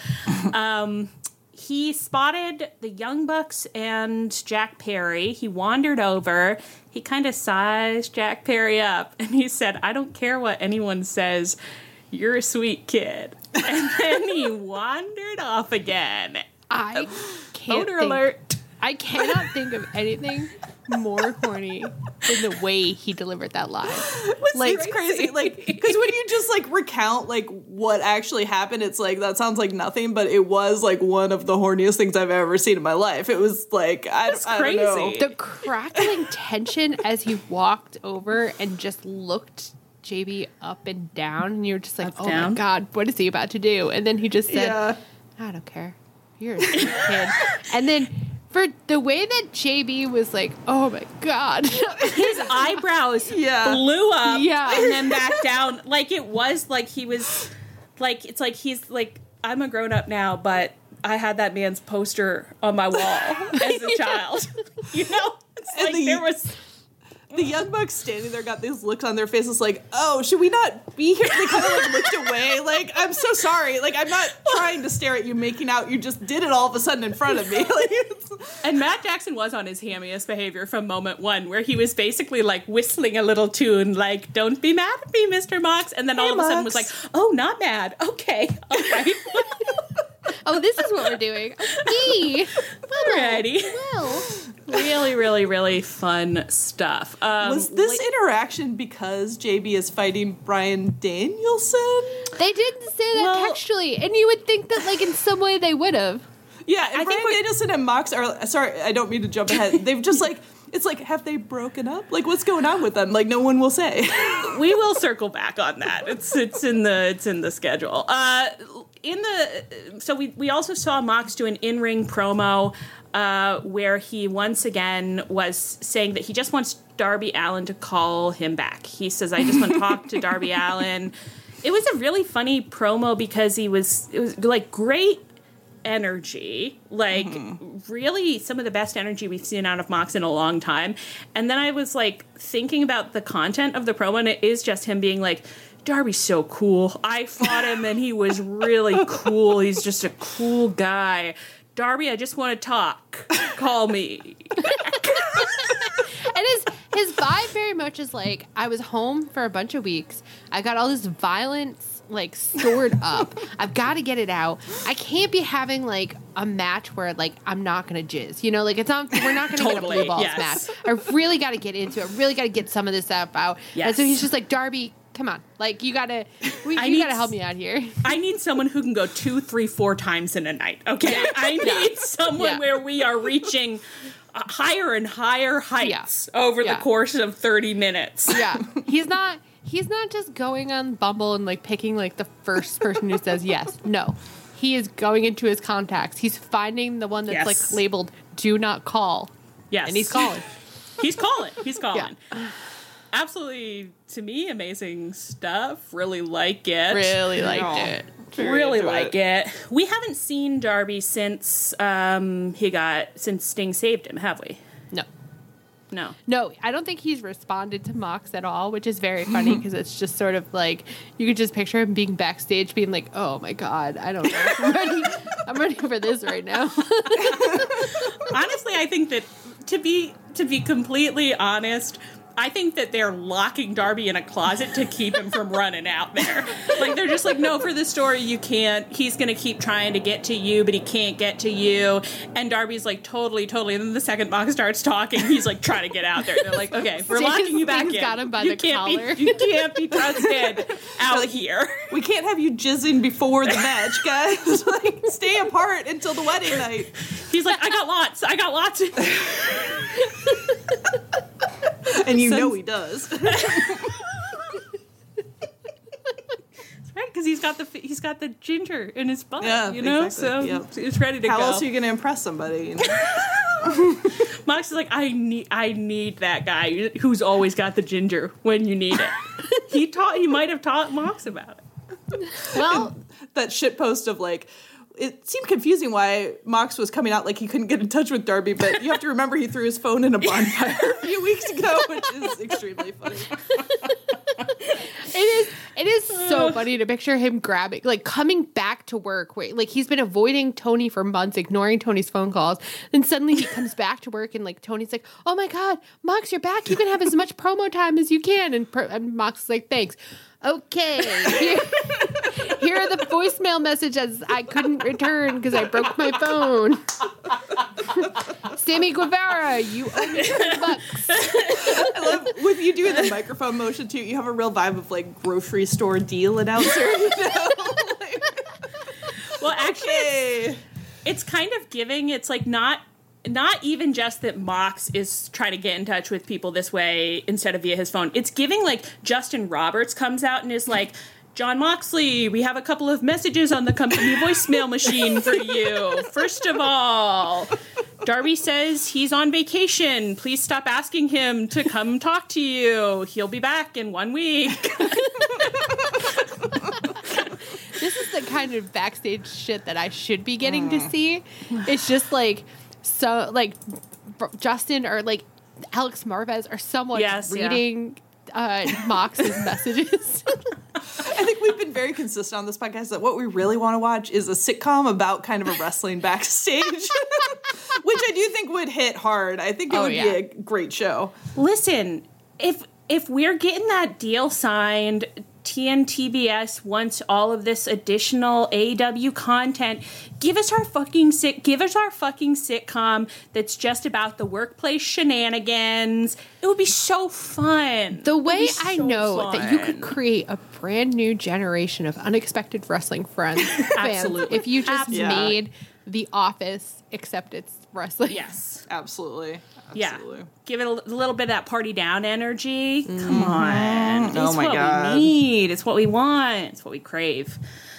C: He spotted the Young Bucks and Jack Perry. He wandered over. He kind of sized Jack Perry up, and he said, I don't care what anyone says. You're a sweet kid. And then he wandered off again.
E: I can't
C: alert.
E: I cannot think of anything more corny than the way he delivered that line.
D: It's crazy, like, because when you just like recount like what actually happened, it's like that sounds like nothing, but it was like one of the horniest things I've ever seen in my life. It was like I
C: crazy.
D: don't know.
E: The crackling tension as he walked over and just looked JB up and down, and you're just like,
C: Up,
E: oh
C: down.
E: my God, what is he about to do? And then he just said,
D: Yeah.
E: I don't care. You're a sweet kid. And then for the way that JB was like, oh my God.
C: His eyebrows
D: Yeah.
C: blew up
E: Yeah.
C: and then back down. Like, it was like he was, like, it's like he's like, I'm a grown-up now, but I had that man's poster on my wall as a child. You know? It's
D: And
C: like there was...
D: The Young Bucks standing there got these looks on their faces like, oh, should we not be here? They kind of like looked away. Like, I'm so sorry. Like, I'm not trying to stare at you making out. You just did it all of a sudden in front of me. Like,
C: And Matt Jackson was on his hammiest behavior from moment one, where he was basically like whistling a little tune, like, don't be mad at me, Mr. Mox. And then all of a sudden was like, oh, not mad. Okay. All right.
E: Oh, this is what we're doing. Me.
C: Alrighty.
E: Well.
C: Really, really, really fun stuff.
D: was this interaction because JB is fighting Bryan Danielson?
E: They didn't say that
C: Well-
E: textually, and you would think that, like, in some way they would have.
D: Yeah, and
C: I think
D: Bryan Danielson and Mox are, sorry, I don't mean to jump ahead. They've just like, it's like, have they broken up? Like, what's going on with them? Like, no one will say.
C: We will circle back on that. It's in the schedule. So we also saw Mox do an in-ring promo where he once again was saying that he just wants Darby Allin to call him back. He says, I just want to talk to Darby Allin. It was a really funny promo because it was like great energy, like really some of the best energy we've seen out of Mox in a long time. And then I was like thinking about the content of the promo, and it is just him being like, Darby's so cool. I fought him and he was really cool. He's just a cool guy. Darby, I just want to talk. Call me.
E: And his vibe very much is like, I was home for a bunch of weeks. I got all this violence, like, stored up. I've got to get it out. I can't be having, like, a match where, like, I'm not going to jizz. You know, like, we're not going to
C: Totally,
E: get a blue balls
C: yes.
E: match. I really got to get into it. I really got to get some of this stuff out.
C: Yes.
E: And so he's just like, Darby, come on. Like, you got to help me out here.
C: I need someone who can go 2, 3, 4 times in a night, okay? I need someone where we are reaching higher and higher heights over the course of 30 minutes.
E: Yeah. He's not just going on Bumble and, like, picking, like, the first person who says yes. No. He is going into his contacts. He's finding the one that's, like, labeled do not call.
C: Yes.
E: And he's calling.
C: He's calling. Yeah. Absolutely, to me, amazing stuff. Really like it.
E: Really liked it.
C: Really like it. We haven't seen Darby since since Sting saved him, have we?
E: No.
C: No.
E: No, I don't think he's responded to Mox at all, which is very funny because it's just sort of like, you could just picture him being backstage being like, oh my God, I don't know. I'm ready for this right now.
C: Honestly, I think that to be completely honest, I think that they're locking Darby in a closet to keep him from running out there. Like, they're just like, no, for this story, you can't. He's going to keep trying to get to you, but he can't get to you. And Darby's like, totally. And then the second Mox starts talking, he's like, trying to get out there. They're like, okay, we're locking you back in.
E: Got him by the collar.
C: You can't be trusted out here.
D: We can't have you jizzing before the match, guys. Like, stay apart until the wedding night.
C: He's like, I got lots.
D: And you know he does.
C: Right, because he's got the ginger in his butt,
D: Yeah,
C: you know,
D: exactly.
C: so it's ready to go.
D: How else are you going to impress somebody? You know?
C: Mox is like, I need that guy who's always got the ginger when you need it. He might have taught Mox about it.
E: Well,
D: That shit post of like, it seemed confusing why Mox was coming out like he couldn't get in touch with Darby, but you have to remember he threw his phone in a bonfire a few weeks ago, which is extremely funny.
E: it is so funny to picture him grabbing, like, coming back to work. Like, he's been avoiding Tony for months, ignoring Tony's phone calls. Then suddenly he comes back to work, and, like, Tony's like, oh my God, Mox, you're back. You can have as much promo time as you can. And Mox is like, thanks. Okay, here are the voicemail messages I couldn't return because I broke my phone. Sammy Guevara, you owe me $10.
D: I love with you doing the microphone motion too. You have a real vibe of like grocery store deal announcer. You know?
C: Well, actually, it's kind of giving. It's like not not even just that Mox is trying to get in touch with people this way instead of via his phone. It's giving, like, Justin Roberts comes out and is like, John Moxley, we have a couple of messages on the company voicemail machine for you. First of all, Darby says he's on vacation. Please stop asking him to come talk to you. He'll be back in 1 week.
E: This is the kind of backstage shit that I should be getting to see. It's just like, so like Justin or like Alex Marvez or someone reading Mox's messages.
D: I think we've been very consistent on this podcast that what we really want to watch is a sitcom about kind of a wrestling backstage, which I do think would hit hard. I think it would be a great show.
C: Listen, if we're getting that deal signed, TNTBS wants all of this additional AEW content. Give us our fucking sitcom that's just about the workplace shenanigans. It would be so fun.
E: The way I know that you could create a brand new generation of unexpected wrestling fans if you just made The Office except it's wrestling.
C: Yes.
D: Absolutely.
C: Yeah. Give it a little bit of that party down energy. Come on. It's what we need. It's what we want. It's what we crave.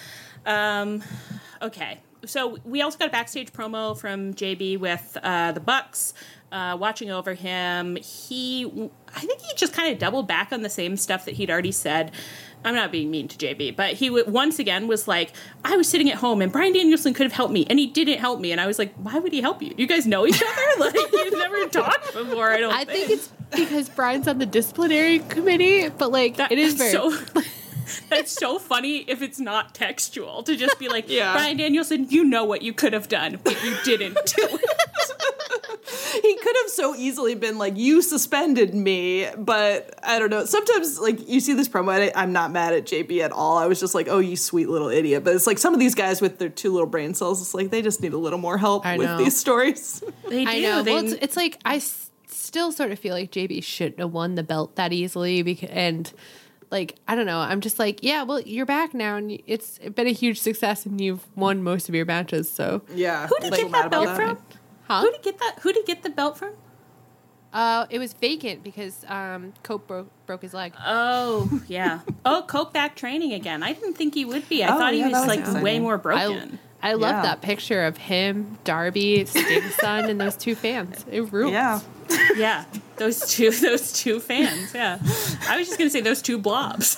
C: Okay. So we also got a backstage promo from JB with the Bucks watching over him. I think he just kind of doubled back on the same stuff that he'd already said. I'm not being mean to JB, but he once again was like, I was sitting at home and Bryan Danielson could have helped me, and he didn't help me. And I was like, why would he help you? You guys know each other? Like, you've never talked before, I think
E: it's because Bryan's on the disciplinary committee, but like, it is very...
C: That's so funny if it's not textual, to just be like, Bryan Danielson, you know what you could have done, but you didn't do it.
D: He could have so easily been like, you suspended me, but I don't know. Sometimes, like, you see this promo, I'm not mad at JB at all. I was just like, oh, you sweet little idiot. But it's like some of these guys with their 2 little brain cells, it's like they just need a little more help with these stories.
C: They do.
E: I know. Well, it's like, I still sort of feel like JB shouldn't have won the belt that easily, and like, I don't know. I'm just like, yeah, well, you're back now, and it's been a huge success, and you've won most of your matches. So
D: yeah,
C: who did you get that belt from?
E: Huh?
C: Who did you get the belt from?
E: It was vacant because Cope broke his leg.
C: Oh yeah. Oh, Cope back training again. I didn't think he would be. I thought he was like exciting. Way more broken.
E: I love that picture of him, Darby, Sting's son, and those 2 fans. It rules.
C: Yeah, those two fans. Yeah, I was just gonna say those 2 blobs.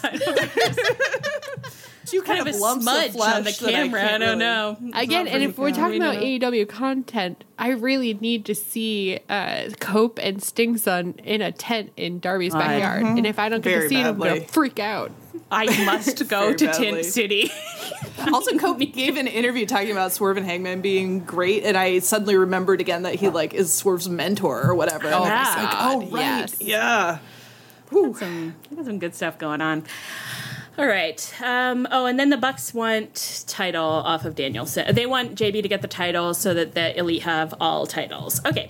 D: You kind of lumps
C: smudge
D: of flesh
C: on the camera. I don't know.
E: Again, and if we're talking about AEW content, I really need to see Cope and Sting's son in a tent in Darby's backyard. And if I don't get to see it, I'm gonna freak out.
C: I must go to Tent City.
D: Also, Cope gave an interview talking about Swerve and Hangman being great, and I suddenly remembered again that he like is Swerve's mentor or whatever.
E: Oh,
D: and
E: yeah.
D: I was like, oh right,
E: yes.
D: Yeah.
C: Some good stuff going on. All right. And then the Bucks want title off of Danielson. They want JB to get the title so that the Elite have all titles. Okay.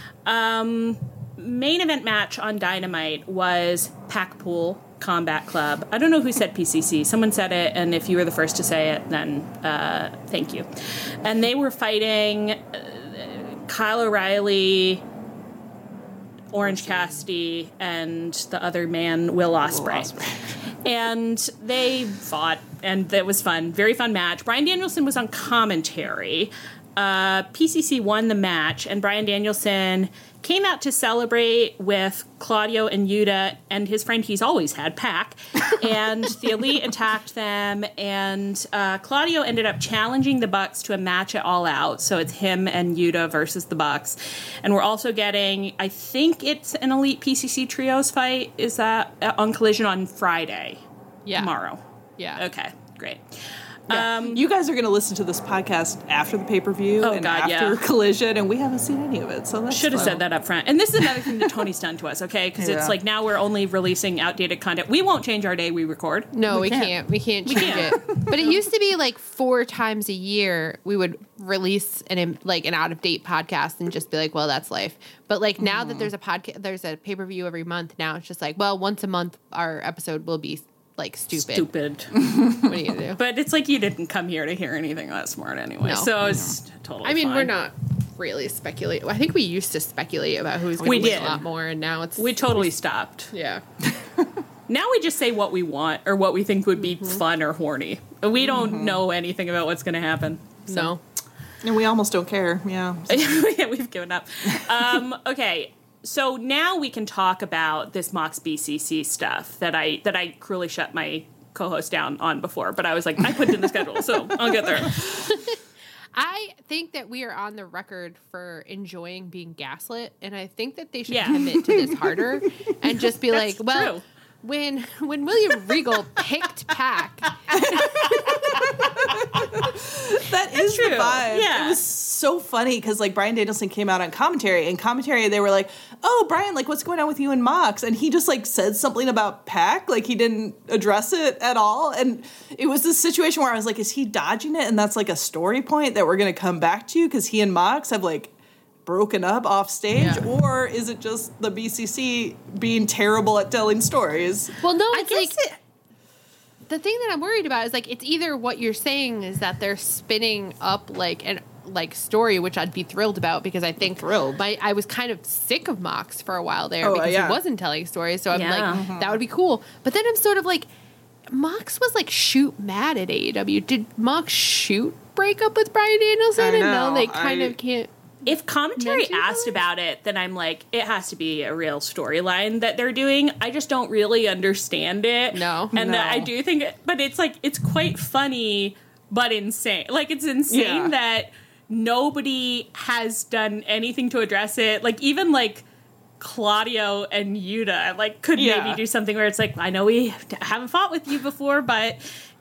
C: Main event match on Dynamite was Packpool Combat Club. I don't know who said PCC. Someone said it, and if you were the first to say it, then thank you. And they were fighting Kyle O'Reilly, Orange Cassidy, and the other man, Will Ospreay. And they fought, and it was fun. Very fun match. Bryan Danielson was on commentary. PCC won the match, and Bryan Danielson came out to celebrate with Claudio and Yuta and his friend he's always had, Pac. And the Elite attacked them, and Claudio ended up challenging the Bucks to a match at All Out. So it's him and Yuta versus the Bucks. And we're also getting, I think it's an Elite PCC Trios fight. Is that on Collision on Friday?
E: Yeah.
C: Tomorrow.
E: Yeah.
C: Okay, great.
D: Yeah. You guys are going to listen to this podcast after the pay-per-view after Collision, and we haven't seen any of it, so that's
C: should have said that up front. And this is another thing that Tony's done to us, okay? Because it's like now we're only releasing outdated content. We won't change our day we record.
E: No, we can't. We can't change it. But it used to be like 4 times a year we would release an out-of-date podcast and just be like, well, that's life. But like now that there's a podcast, there's a pay-per-view every month. Now it's just like, well, once a month our episode will be like stupid. What do you do?
C: But it's like you didn't come here to hear anything that smart anyway. No, so it's totally
E: I mean,
C: fine.
E: we're not really speculate. I think we used to speculate about who's going
C: We
E: to win
C: did.
E: a lot more, and now it's
C: We totally stopped.
E: yeah.
C: Now we just say what we want or what we think would be fun or horny. We don't know anything about what's going to happen.
E: No.
D: And we almost don't care. Yeah.
C: Yeah, we've given up. Okay, so now we can talk about this Mox BCC stuff that I cruelly shut my co-host down on before, but I was like, I put it in the schedule, so I'll get there.
E: I think that we are on the record for enjoying being gaslit, and I think that they should
C: Yeah.
E: commit to this harder and just be like,
C: That's
E: well,
C: true.
E: when William Regal picked Pac,
D: That is
C: true.
D: the vibe.
C: Yeah.
D: It was so funny because like Bryan Danielson came out on commentary, and commentary they were like, "Oh, Brian, like what's going on with you and Mox?" And he just like said something about Pac, like he didn't address it at all. And it was this situation where I was like, "Is he dodging it?" And that's like a story point that we're going to come back to because he and Mox have like broken up off stage,
E: Yeah.
D: or is it just the BCC being terrible at telling stories?
E: well, no,
C: I
E: it's
C: guess
E: like the thing that I'm worried about is like it's either what you're saying is that they're spinning up like an story, which I'd be thrilled about because I think
D: Thrilled.
E: I was kind of sick of Mox for a while there
D: Oh,
E: because
D: yeah.
E: he wasn't telling stories. So I'm
C: Yeah.
E: like, that would be cool. But then I'm sort of like, Mox was like shoot mad at AEW. Did Mox shoot break up with Bryan Danielson?
D: I
E: And
D: know.
E: now they kind of can't.
C: If commentary
E: Mention
C: asked
E: that?
C: about it, then I'm like, it has to be a real storyline that they're doing. I just don't really understand it.
E: No.
C: And
D: No.
C: I do think, but it's like, it's quite funny, but insane. Like, it's insane
D: Yeah.
C: that nobody has done anything to address it. Like, even like Claudio and Yuta, like, could
D: Yeah.
C: maybe do something where it's like, I know we haven't fought with you before, but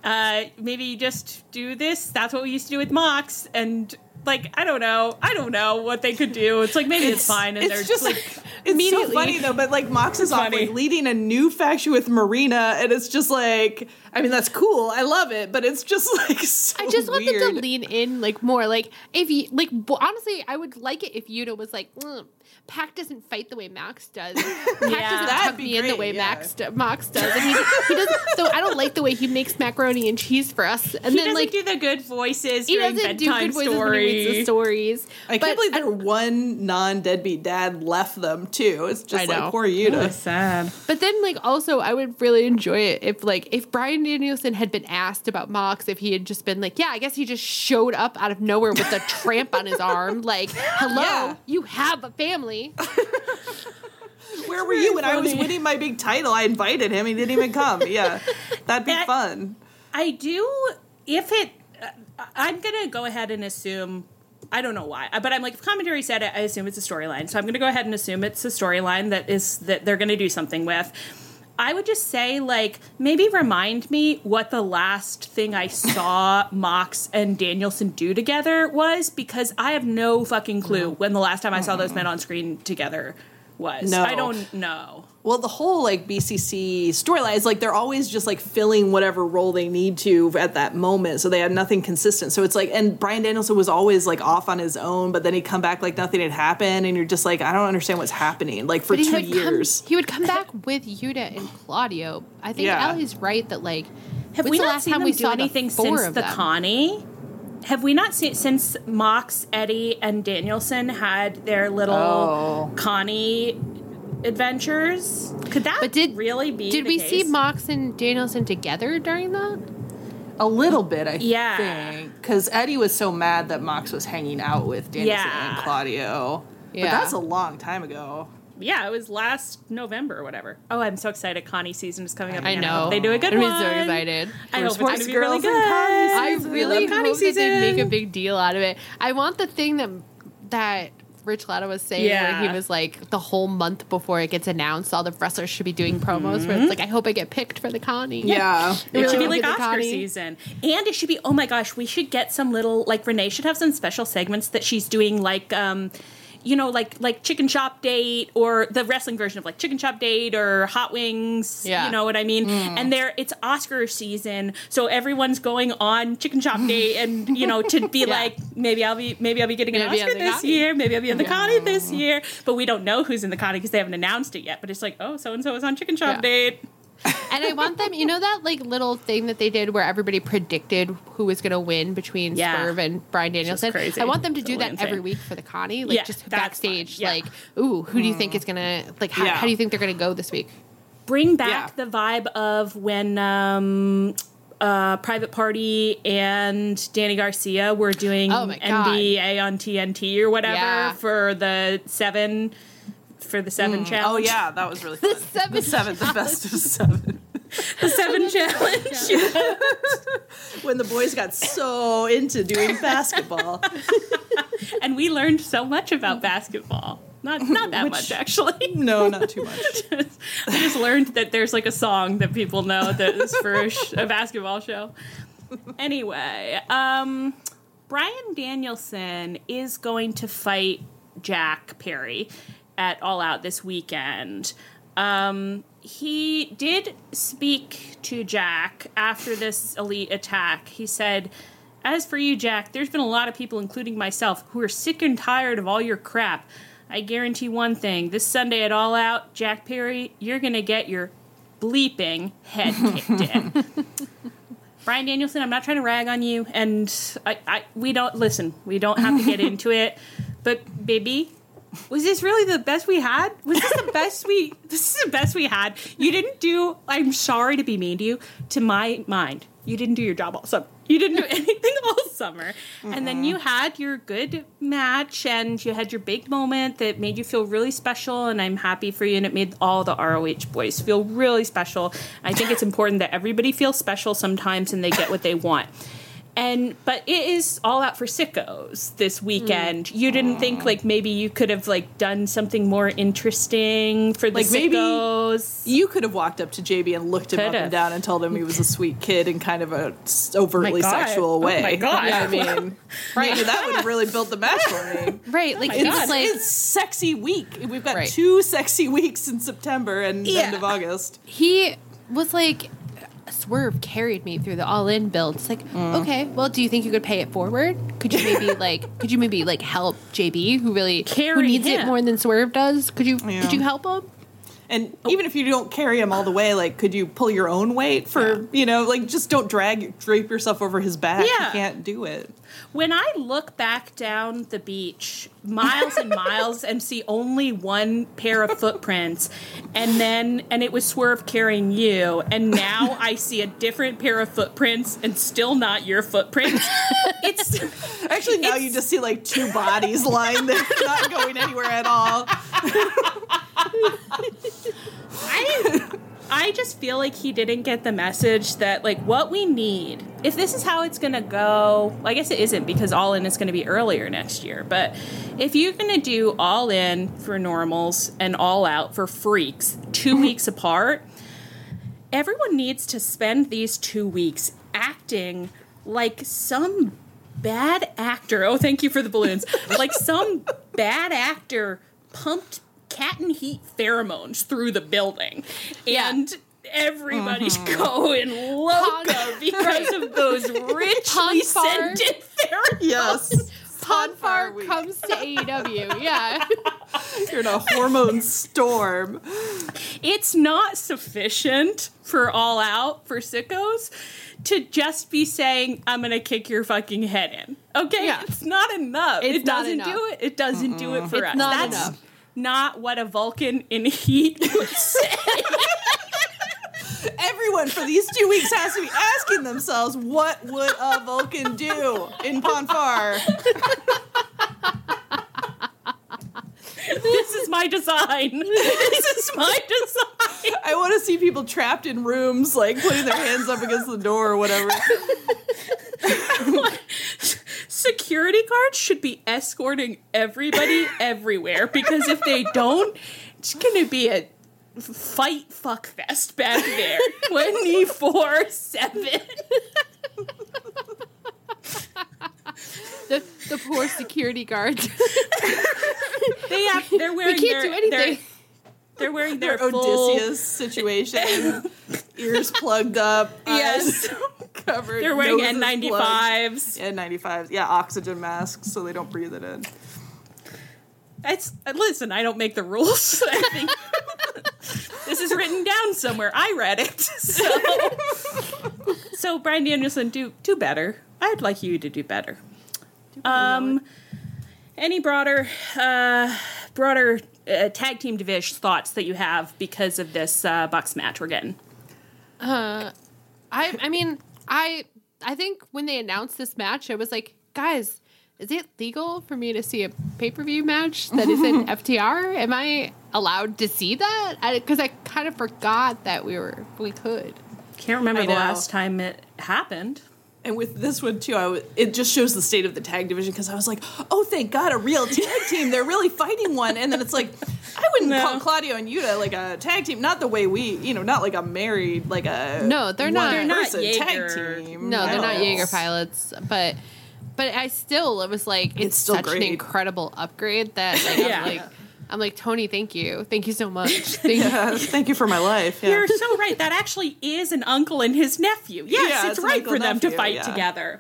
C: maybe you just do this. That's what we used to do with Mox. And like, I don't know what they could do. It's like, maybe it's fine. And they're
D: just
C: like,
D: it's so
C: immediately-
D: funny though, but like Mox is off
C: funny.
D: like leading a new faction with Marina, and it's just like, I mean, that's cool, I love it, but it's just like so
E: I just want
D: weird.
E: them to lean in like more. Like if you like, honestly, I would like it if Yuta was like, Pac doesn't fight the way Mox does. Pac doesn't
D: That'd
E: tuck
D: be
E: me in the
D: great,
E: way
D: yeah.
E: Mox does, and he doesn't. So I don't like the way he makes macaroni and cheese for us. And
C: he
E: then
C: doesn't
E: like
C: do the good voices
E: he
C: during
E: doesn't do
C: bedtime
E: good voices when he reads the
C: story.
E: stories.
D: I can't believe their one non-deadbeat dad left them too. It's just
E: I know.
D: like poor Yuta.
C: Sad.
E: But then, like, also, I would really enjoy it if Bryan Danielson had been asked about Mox, if he had just been like, yeah, I guess he just showed up out of nowhere with a tramp on his arm, like, hello,
D: Yeah.
E: you have a family.
D: Where were you when I was
C: funny.
D: winning my big title? I invited him. He didn't even come. Yeah, that'd be
C: That-
D: fun.
C: I do, if it, I'm going to go ahead and assume, I don't know why, but I'm like, if commentary said it, I assume it's a storyline. So I'm going to go ahead and assume it's a storyline that they're going to do something with. I would just say, like, maybe remind me what the last thing I saw Mox and Danielson do together was, because I have no fucking clue when the last time I saw those men on screen together was.
D: No.
C: I don't know.
D: Well, the whole like BCC storyline is like they're always just like filling whatever role they need to at that moment, so they had nothing consistent. So it's like, and Bryan Danielson was always like off on his own, but then he'd come back like nothing had happened, and you're just like, I don't understand what's happening. Like for
E: But
D: 2 years.
E: he would come back with Yuta and Claudio. I think
D: Yeah.
E: Allie's right that, like,
C: Have
E: when's
C: we
E: the
C: not
E: last
C: seen
E: time
C: them
E: we
C: do
E: saw
C: anything
E: the four
C: since
E: of
C: the
E: them?
C: Connie? Have we not seen since Mox, Eddie, and Danielson had their little Connie adventures? Could that
E: But did
C: really be?
E: Did
C: the
E: we
C: case?
E: see Mox and Danielson together during that?
D: A little bit, I
C: Yeah.
D: think, because Eddie was so mad that Mox was hanging out with Danielson
C: Yeah.
D: and Claudio. But
E: Yeah.
D: that's a long time ago.
C: Yeah, it was last November or whatever. Oh, I'm so excited! Connie season is coming up.
E: I
C: again.
E: know.
C: hope they do a good
E: I'm
C: one.
E: so excited.
C: I hope it's
D: Sports
C: going to be
D: Girls
C: really
D: and
C: good.
D: Connie
E: I
D: season.
E: really
C: love Connie
E: hope that they make a
C: season.
E: big deal out of it. I want the thing that Rich Latta was saying, where he
C: Yeah.
E: was like, the whole month before it gets announced, all the wrestlers should be doing promos where it's like, I hope I get picked for the Connie.
D: Yeah.
C: It
E: really
C: should be
E: wanna
C: like
E: be the
C: Oscar
E: Connie.
C: season. And it should be, oh my gosh, we should get some little, like Renee should have some special segments that she's doing, like, you know, like Chicken Shop Date, or the wrestling version of like Chicken Shop Date or Hot Wings.
E: Yeah.
C: You know what I mean? And it's Oscar season, so everyone's going on Chicken Shop Date, and you know, to be like, maybe I'll be getting an
E: Maybe
C: Oscar
E: I'm the
C: this
E: Connie.
C: year, maybe I'll be in the Connie this year, but we don't know who's in the Connie because they haven't announced it yet. But it's like, oh, so and so is on Chicken Shop
E: Yeah.
C: Date.
E: And I want them, you know that like little thing that they did where everybody predicted who was going to win between Swerve and Bryan Danielson?
C: crazy.
E: I want them to do that
C: Insane.
E: every week for the Connie. Like just
C: that's
E: backstage,
C: fun. Yeah.
E: like, ooh, who do you think is going to, like, how do you think they're going to go this week?
C: Bring back the vibe of when Private Party and Danny Garcia were doing NBA on TNT or whatever for the 7 challenge.
D: Oh yeah, that was really fun. The best of 7.
C: The 7 challenge.
D: When the boys got so into doing basketball.
C: And we learned so much about basketball. Not that much, actually.
D: No, not too much.
C: I just learned that there's like a song that people know that is for a basketball show. Anyway, Bryan Danielson is going to fight Jack Perry at All Out this weekend. He did speak to Jack after this elite attack. He said, "As for you, Jack, there's been a lot of people, including myself, who are sick and tired of all your crap. I guarantee one thing. This Sunday at All Out, Jack Perry, you're going to get your bleeping head kicked in." Bryan Danielson, I'm not trying to rag on you, and we don't have to get into it, but baby, was this really the best we had? Was this the best this is the best we had? You didn't do, I'm sorry to be mean to you, to my mind, you didn't do your job all summer. You didn't do anything all summer. And then you had your good match and you had your big moment that made you feel really special, and I'm happy for you, and it made all the ROH boys feel really special. I think it's important that everybody feels special sometimes and they get what they want. But it is All Out for Sickos this weekend. You didn't think like maybe you could have like done something more interesting for the Sickos?
D: Maybe you could have walked up to JB and looked him up and down and told him he was a sweet kid in kind of a overtly sexual way.
C: Oh my God.
D: Yeah, I mean, maybe that would have really built the match for me.
E: Right, like
D: It's sexy week. We've got 2 sexy weeks in September and end of August.
E: He was like, Swerve carried me through the All In build. It's like, okay, well, do you think you could pay it forward? Could you maybe help JB who needs it more than Swerve does? Could you help him?
D: And even if you don't carry him all the way, like, could you pull your own weight for, just don't drape yourself over his back.
C: Yeah.
D: You can't do it.
C: When I look back down the beach, miles and miles, and see only one pair of footprints, and it was Swerve carrying you, and now I see a different pair of footprints and still not your footprints.
D: Actually, now you just see like 2 bodies lying there, not going anywhere at all.
C: I just feel like he didn't get the message that, like, what we need, if this is how it's going to go, I guess it isn't, because All In is going to be earlier next year, but if you're going to do All In for normals and All Out for freaks 2 weeks apart, everyone needs to spend these 2 weeks acting like some bad actor. Oh, thank you for the balloons. Like some bad actor pumped cat and heat pheromones through the building, and everybody's going loco because of those richly scented pheromones.
D: Yes.
E: Ponfar comes to AEW. Yeah.
D: You're in a hormone storm.
C: It's not sufficient for All Out for Sickos to just be saying, I'm going to kick your fucking head in. Okay? Yeah. It's not enough. It doesn't do it. It doesn't do it for us. That's enough. Not what a Vulcan in heat would say.
D: Everyone for these 2 weeks has to be asking themselves, what would a Vulcan do in Ponfar?
C: This is my design. This is my design.
D: I want to see people trapped in rooms, like putting their hands up against the door or whatever.
C: Security guards should be escorting everybody everywhere, because if they don't, it's going to be a fight fuck fest back there 24/7.
E: The poor security guards.
C: They're wearing
E: we can't do anything.
C: They're wearing their
D: Odysseus situation. Ears plugged up.
C: Yes.
D: Covered.
C: They're wearing N95s.
D: N95s. Yeah, oxygen masks so they don't breathe it in.
C: Listen, I don't make the rules. I think this is written down somewhere. I read it. So Bryan Danielson, do better. I'd like you to do better. Any broader tag team division thoughts that you have because of this Bucks match we're getting?
E: I think when they announced this match, I was like, guys, is it legal for me to see a pay-per-view match that is in FTR? Am I allowed to see that? Because I kind of forgot that we could.
C: Can't remember the last time it happened.
D: And with this one, too, it just shows the state of the tag division, because I was like, oh, thank God, a real tag team. They're really fighting one. And then it's like, I wouldn't call Claudio and Yuta like a tag team. Not the way not like a married, like a
E: no, they're not.
C: They're not
D: tag team.
E: No, they're not Jaeger pilots. But it was like, it's such an incredible upgrade that I'm like, Tony, thank you so much.
D: Thank you for my life. Yeah.
C: You're so right. That actually is an uncle and his nephew. Yes, it's right for them to fight together.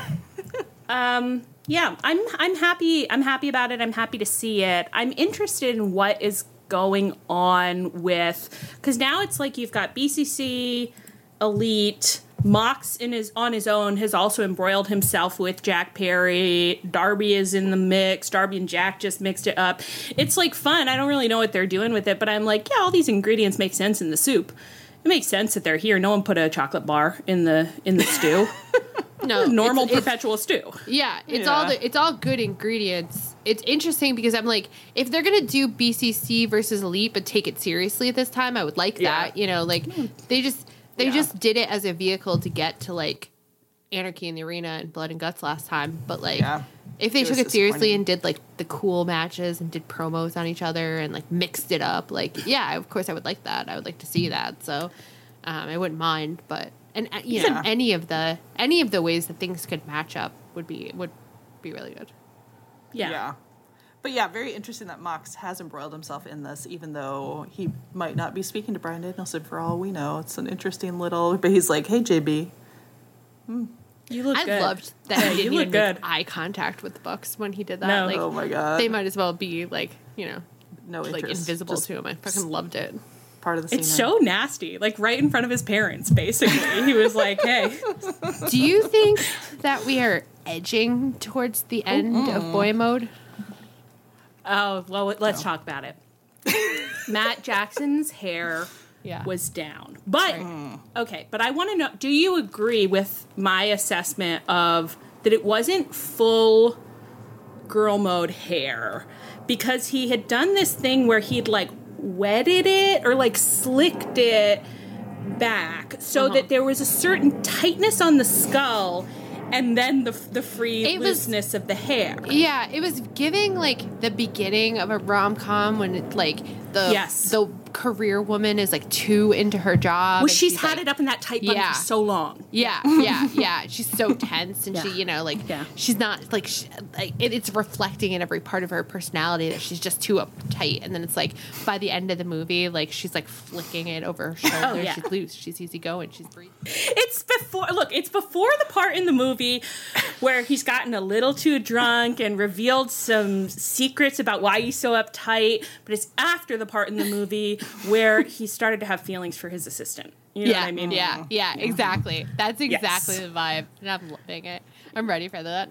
C: I'm happy. I'm happy about it. I'm happy to see it. I'm interested in what is going on with, because now it's like you've got BCC, Elite. Mox on his own has also embroiled himself with Jack Perry. Darby is in the mix. Darby and Jack just mixed it up. It's like fun. I don't really know what they're doing with it, but I'm like, yeah, all these ingredients make sense in the soup. It makes sense that they're here. No one put a chocolate bar in the stew.
E: No,
C: normal perpetual stew.
E: Yeah, it's all good ingredients. It's interesting because I'm like, if they're gonna do BCC versus Elite but take it seriously at this time, I would like that. They just did it as a vehicle to get to, like, Anarchy in the Arena and Blood and Guts last time. But, like, if they took it seriously and did, like, the cool matches and did promos on each other and, like, mixed it up, like, yeah, of course I would like that. I would like to see that. So I wouldn't mind. But any of the ways that things could match up would be really good.
C: Yeah.
D: But yeah, very interesting that Mox has embroiled himself in this, even though he might not be speaking to Bryan Danielson for all we know. It's an interesting little, but he's like, hey, JB.
C: You look good.
E: I loved that he didn't even
C: good.
E: make eye contact with the Bucks when he did that.
C: No.
E: Like,
D: Oh my God.
E: they might as well be, like,
D: No
E: like
D: interest.
E: invisible
D: Just
E: to him. I fucking loved it.
D: part of the scene.
C: It's so nasty. Like, right in front of his parents, basically. He was like, hey.
E: Do you think that we are edging towards the end of Boy Mode?
C: Oh, well, let's talk about it. Matt Jackson's hair was down. But, okay, but I want to know, do you agree with my assessment of that it wasn't full girl mode hair? Because he had done this thing where he'd, like, wetted it or, like, slicked it back so that there was a certain tightness on the skull and then the free looseness of the hair.
E: Yeah, it was giving, like, the beginning of a rom-com when, it, like, the career woman is, like, too into her job.
C: Well, she's had it up in that tight bun for so long.
E: Yeah. She's so tense, and she, she's not, like, it's reflecting in every part of her personality that she's just too uptight. And then it's, like, by the end of the movie, like, she's, like, flicking it over her shoulder. She's loose. She's easygoing. She's breathing.
C: It's before the part in the movie where he's gotten a little too drunk and revealed some secrets about why he's so uptight, but it's after the part in the movie where he started to have feelings for his assistant. You know what I mean?
E: Yeah, exactly. That's exactly the vibe, and I'm loving it. I'm ready for that.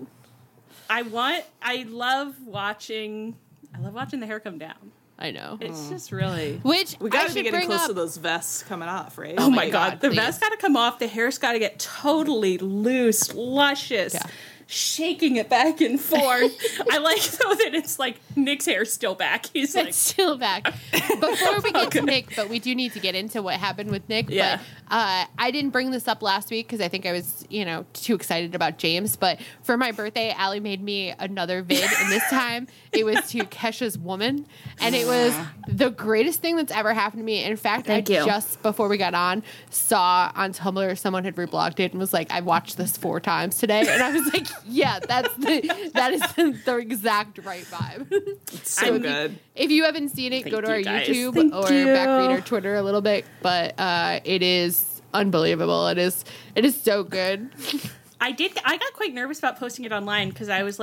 C: I love watching the hair come down.
E: I know.
C: It's just really...
E: Which
D: we got to be getting close to those vests coming off, right?
C: Oh my God. The vest got to come off. The hair's got to get totally loose, luscious, shaking it back and forth. I like, though, that it's like Nick's hair's still back. It's
E: still back. Before we get to Nick, but we do need to get into what happened with Nick.
C: Yeah.
E: But I didn't bring this up last week because I think I was, too excited about James. But for my birthday, Allie made me another vid, and this time it was to Kesha's Woman. And it was the greatest thing that's ever happened to me. In fact, just before we got on, saw on Tumblr someone had reblogged it and was like, I watched this 4 times today. And I was like, yeah, that is the exact right vibe.
D: It's so good.
E: If you haven't seen it, go to our YouTube or back read our Twitter a little bit. But it is unbelievable. It is so good.
C: I got quite nervous about posting it online because I was like,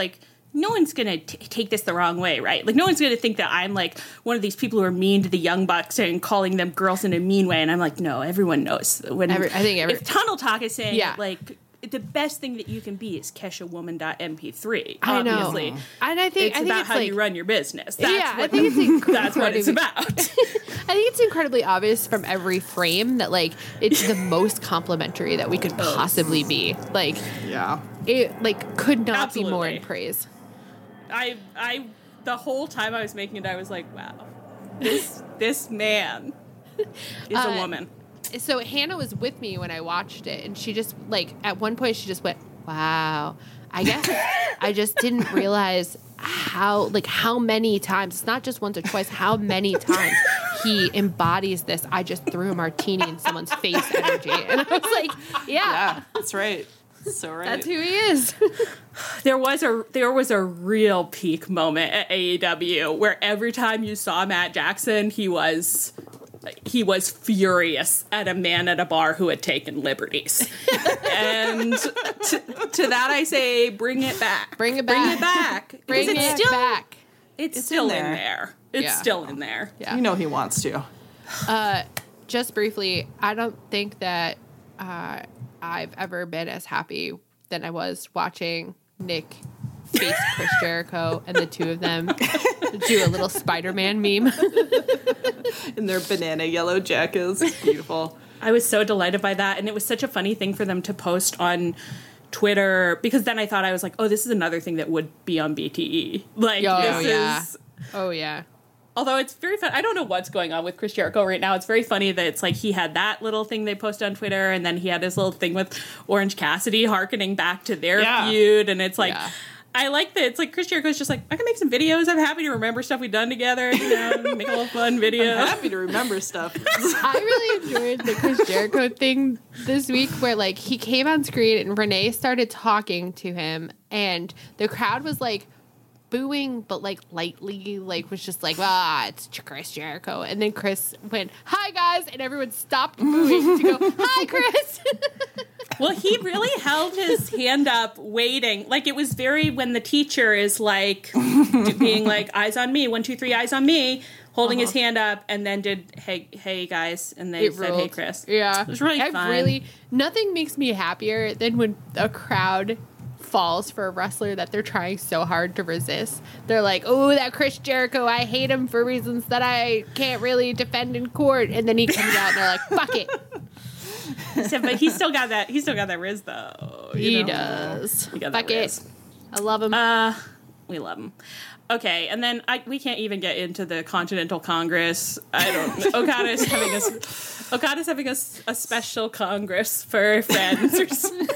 C: no one's gonna take this the wrong way, right? Like, no one's gonna think that I'm like one of these people who are mean to the Young Bucks and calling them girls in a mean way. And I'm like, no, everyone knows when if Tunnel Talk is saying like the best thing that you can be is KeshaWoman.mp3.
E: I know,
C: obviously.
E: And I think
C: it's about
E: it's
C: how you run your business.
E: I think it's
C: that's what it's about.
E: I think it's incredibly obvious from every frame that like it's the most complimentary that we could possibly be. Like, it like could not be more in praise.
C: I the whole time I was making it, I was like, wow, this man is a woman.
E: So Hannah was with me when I watched it, and she just like at one point she just went, "Wow." I guess I just didn't realize how many times, it's not just once or twice, how many times he embodies this "I just threw a martini in someone's face" energy. And I was like, yeah,
D: that's right. So right.
E: That's who he is.
C: There was a real peak moment at AEW where every time you saw Matt Jackson, he was furious at a man at a bar who had taken liberties. And to that I say, bring it back.
E: Bring it back.
C: Bring it back. It's still in there. It's still in there.
D: Yeah. You know he wants to.
E: Just briefly, I don't think that I've ever been as happy than I was watching Nick face Chris Jericho and the two of them do a little Spider-Man meme.
D: In their banana yellow jackets. Beautiful.
C: I was so delighted by that, and it was such a funny thing for them to post on Twitter, because then I thought, I was like, oh, this is another thing that would be on BTE. Like,
E: Oh, yeah.
C: Although it's very fun. I don't know what's going on with Chris Jericho right now. It's very funny that it's like he had that little thing they posted on Twitter, and then he had his little thing with Orange Cassidy harkening back to their feud, and it's like... Yeah. I like that it's like Chris Jericho's just like, I can make some videos. I'm happy to remember stuff we've done together. You know, make a little fun video.
D: I'm happy to remember stuff.
E: I really enjoyed the Chris Jericho thing this week where like he came on screen and Renee started talking to him and the crowd was like booing, but like lightly, like was just like, it's Chris Jericho. And then Chris went, "Hi guys," and everyone stopped booing to go, "Hi Chris."
C: Well, he really held his hand up waiting. Like, it was very, when the teacher is like, being like, eyes on me, 1, 2, 3, eyes on me, holding his hand up, and then did, hey guys, and they said, "Hey Chris."
E: Yeah.
C: It was really fun.
E: Nothing makes me happier than when a crowd falls for a wrestler that they're trying so hard to resist. They're like, "Oh, that Chris Jericho, I hate him for reasons that I can't really defend in court." And then he comes out and they're like, "Fuck it."
C: But he's still got that Riz though.
E: He does.
C: He got that Riz.
E: I love him.
C: We love him. Okay, and then we can't even get into the Continental Congress. I don't know. Okada's having a special Congress for friends or something.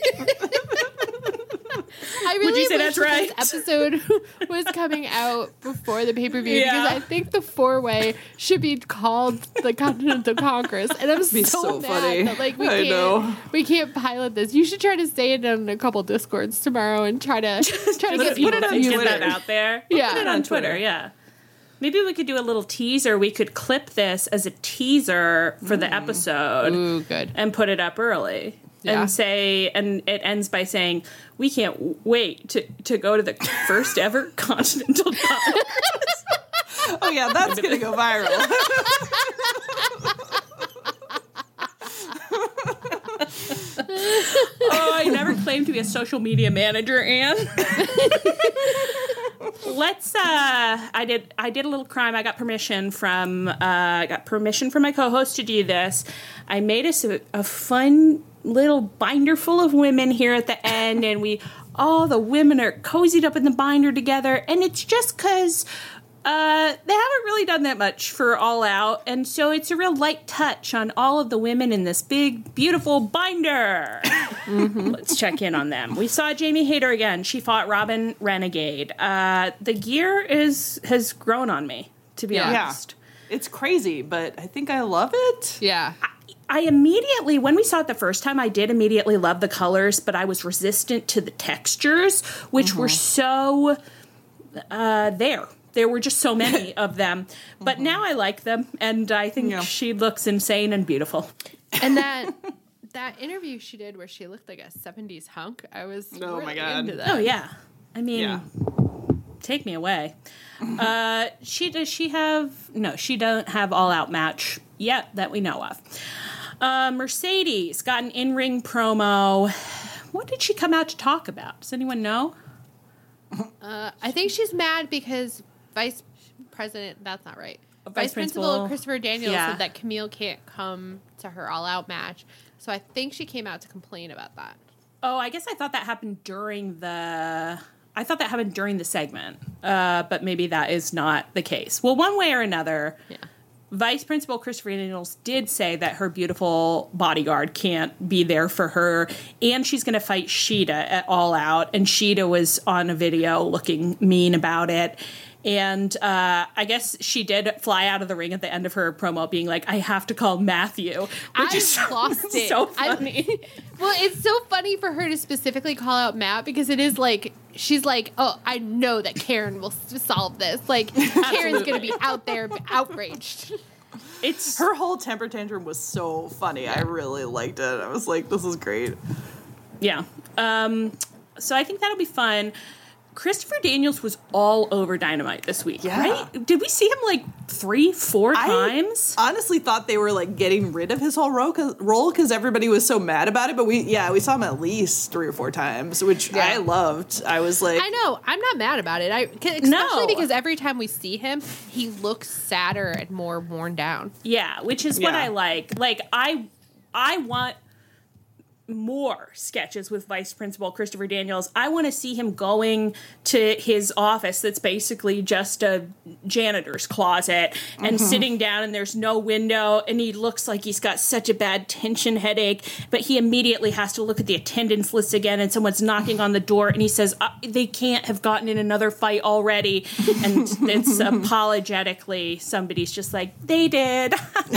E: I really
C: Would you say
E: wish
C: that's right?
E: This episode was coming out before the pay-per-view because I think the 4-way should be called the Continental Congress, and I'm so mad
D: funny.
E: that like we can't pilot this. You should try to say it on a couple Discords tomorrow and try to get people to
C: get that out there.
E: Yeah,
C: put it on Twitter. Yeah. Maybe we could do a little teaser. We could clip this as a teaser for the episode.
E: Ooh, good.
C: And put it up early.
E: Yeah.
C: And it ends by saying, "We can't wait to go to the first ever Continental Congress."
D: Oh yeah, that's gonna go viral.
C: Oh, I never claimed to be a social media manager, Anne. I did a little crime. I got permission from my co-host to do this. I made us a fun little binder full of women here at the end, and all the women are cozied up in the binder together, and it's just because they haven't really done that much for All Out, and so it's a real light touch on all of the women in this big, beautiful binder. Let's check in on them. We saw Jamie Hayter again. She fought Robin Renegade. The gear has grown on me, to be honest.
D: It's crazy, but I think I love it.
E: Yeah.
C: I immediately, when we saw it the first time, I did immediately love the colors, but I was resistant to the textures, which were so there. There were just so many of them. But now I like them, and I think she looks insane and beautiful.
E: And that interview she did where she looked like a 70s hunk, I was really into that.
C: Oh, yeah. I mean, take me away. She don't have All Out match yet that we know of. Mercedes got an in-ring promo. What did she come out to talk about? Does anyone know?
E: I think she's mad because Vice President, that's not right. Vice Principal Christopher Daniels said that Camille can't come to her All Out match. So I think she came out to complain about that.
C: Oh, I guess I thought that happened during the segment. But maybe that is not the case. Well, one way or another, Vice Principal Christopher Daniels did say that her beautiful bodyguard can't be there for her, and she's going to fight Shida at All Out, and Shida was on a video looking mean about it. And I guess she did fly out of the ring at the end of her promo being like, I have to call Matthew, which is
E: lost it.
C: So funny.
E: Well, it's so funny for her to specifically call out Matt because it is like, she's like, oh, I know that Karen will solve this. Like, Karen's going to be out there outraged.
D: It's her whole temper tantrum was so funny. I really liked it. I was like, this is great.
C: Yeah. So I think that'll be fun. Christopher Daniels was all over Dynamite this week, right? Did we see him like 3-4 times?
D: I honestly thought they were like getting rid of his whole role because everybody was so mad about it. But we saw him at least 3 or 4 times, which I loved. I was like,
E: I know, I'm not mad about it. Especially because every time we see him, he looks sadder and more worn down.
C: Yeah, which is what I like. Like I want more sketches with Vice Principal Christopher Daniels. I want to see him going to his office that's basically just a janitor's closet and sitting down and there's no window and he looks like he's got such a bad tension headache, but he immediately has to look at the attendance list again and someone's knocking on the door and he says, they can't have gotten in another fight already. And it's apologetically, somebody's just like, they did.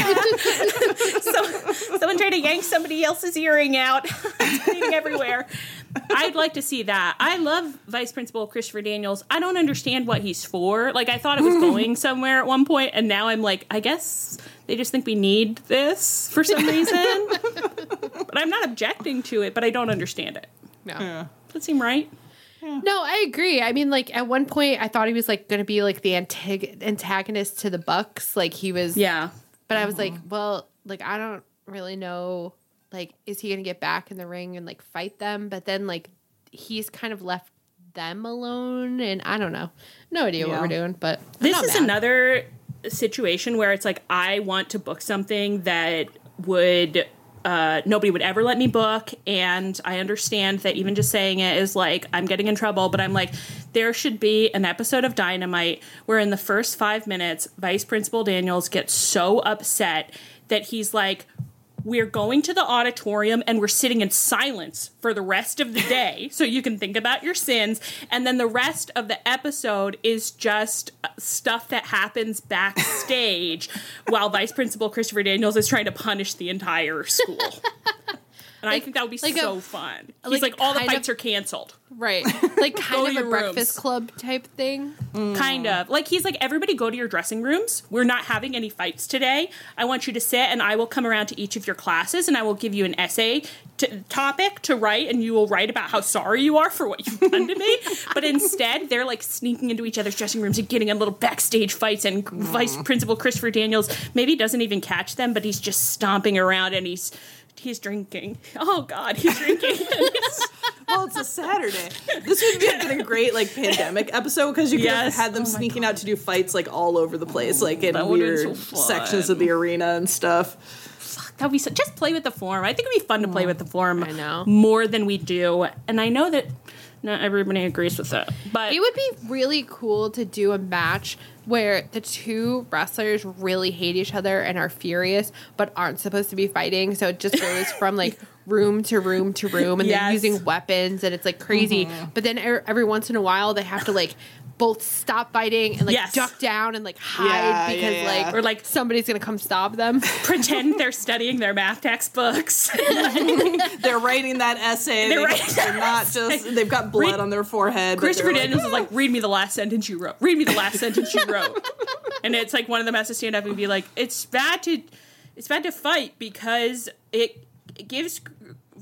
C: So, someone tried to yank somebody else's earring out. It's bleeding everywhere. I'd like to see that. I love Vice Principal Christopher Daniels. I don't understand what he's for. Like, I thought it was going somewhere at one point, and now I'm like, I guess they just think we need this for some reason. But I'm not objecting to it, but I don't understand it.
E: No.
C: Does that seem right?
E: Yeah. No, I agree. I mean, like, at one point, I thought he was, like, going to be, like, the antagonist to the Bucks. Like, he was...
C: Yeah.
E: But I was like, well, like, I don't really know... Like, is he going to get back in the ring and, like, fight them? But then, like, he's kind of left them alone. And I don't know. No idea what we're doing, but
C: this is another situation where it's like, I want to book something that would... nobody would ever let me book. And I understand that even just saying it is like, I'm getting in trouble. But I'm like, there should be an episode of Dynamite where in the first 5 minutes, Vice Principal Daniels gets so upset that he's like, we're going to the auditorium and we're sitting in silence for the rest of the day so you can think about your sins. And then the rest of the episode is just stuff that happens backstage while Vice Principal Christopher Daniels is trying to punish the entire school. And I think that would be so fun. He's like, all the fights are canceled.
E: Right. Like kind of a Breakfast Club type thing.
C: Kind of. Like, he's like, everybody go to your dressing rooms. We're not having any fights today. I want you to sit and I will come around to each of your classes and I will give you an essay topic to write and you will write about how sorry you are for what you've done to me. But instead, they're like sneaking into each other's dressing rooms and getting in little backstage fights and Vice Principal Christopher Daniels maybe doesn't even catch them, but he's just stomping around and he's drinking. Oh, God, he's drinking.
D: Well, it's a Saturday. This would have been a great, like, pandemic episode because you could have had them sneaking out to do fights, like, all over the place, like, in weird sections of the arena and stuff.
C: Fuck, that would be just play with the form. I think it would be fun to play with the form
E: I know.
C: more than we do. And I know that not everybody agrees with that. But
E: it would be really cool to do a match where the two wrestlers really hate each other and are furious, but aren't supposed to be fighting. So it just goes from like room to room to room, and they're using weapons, and it's like crazy. But then every once in a while, they have to like both stop fighting and like duck down and like hide because like or like somebody's gonna come stop them.
C: Pretend they're studying their math textbooks.
D: They're writing that essay. They're not just. They've got blood on their forehead.
C: Christopher Daniels is like, read me the last sentence you wrote. Read me the last sentence you wrote. And it's like one of them has to stand up and be like, it's bad to fight because it gives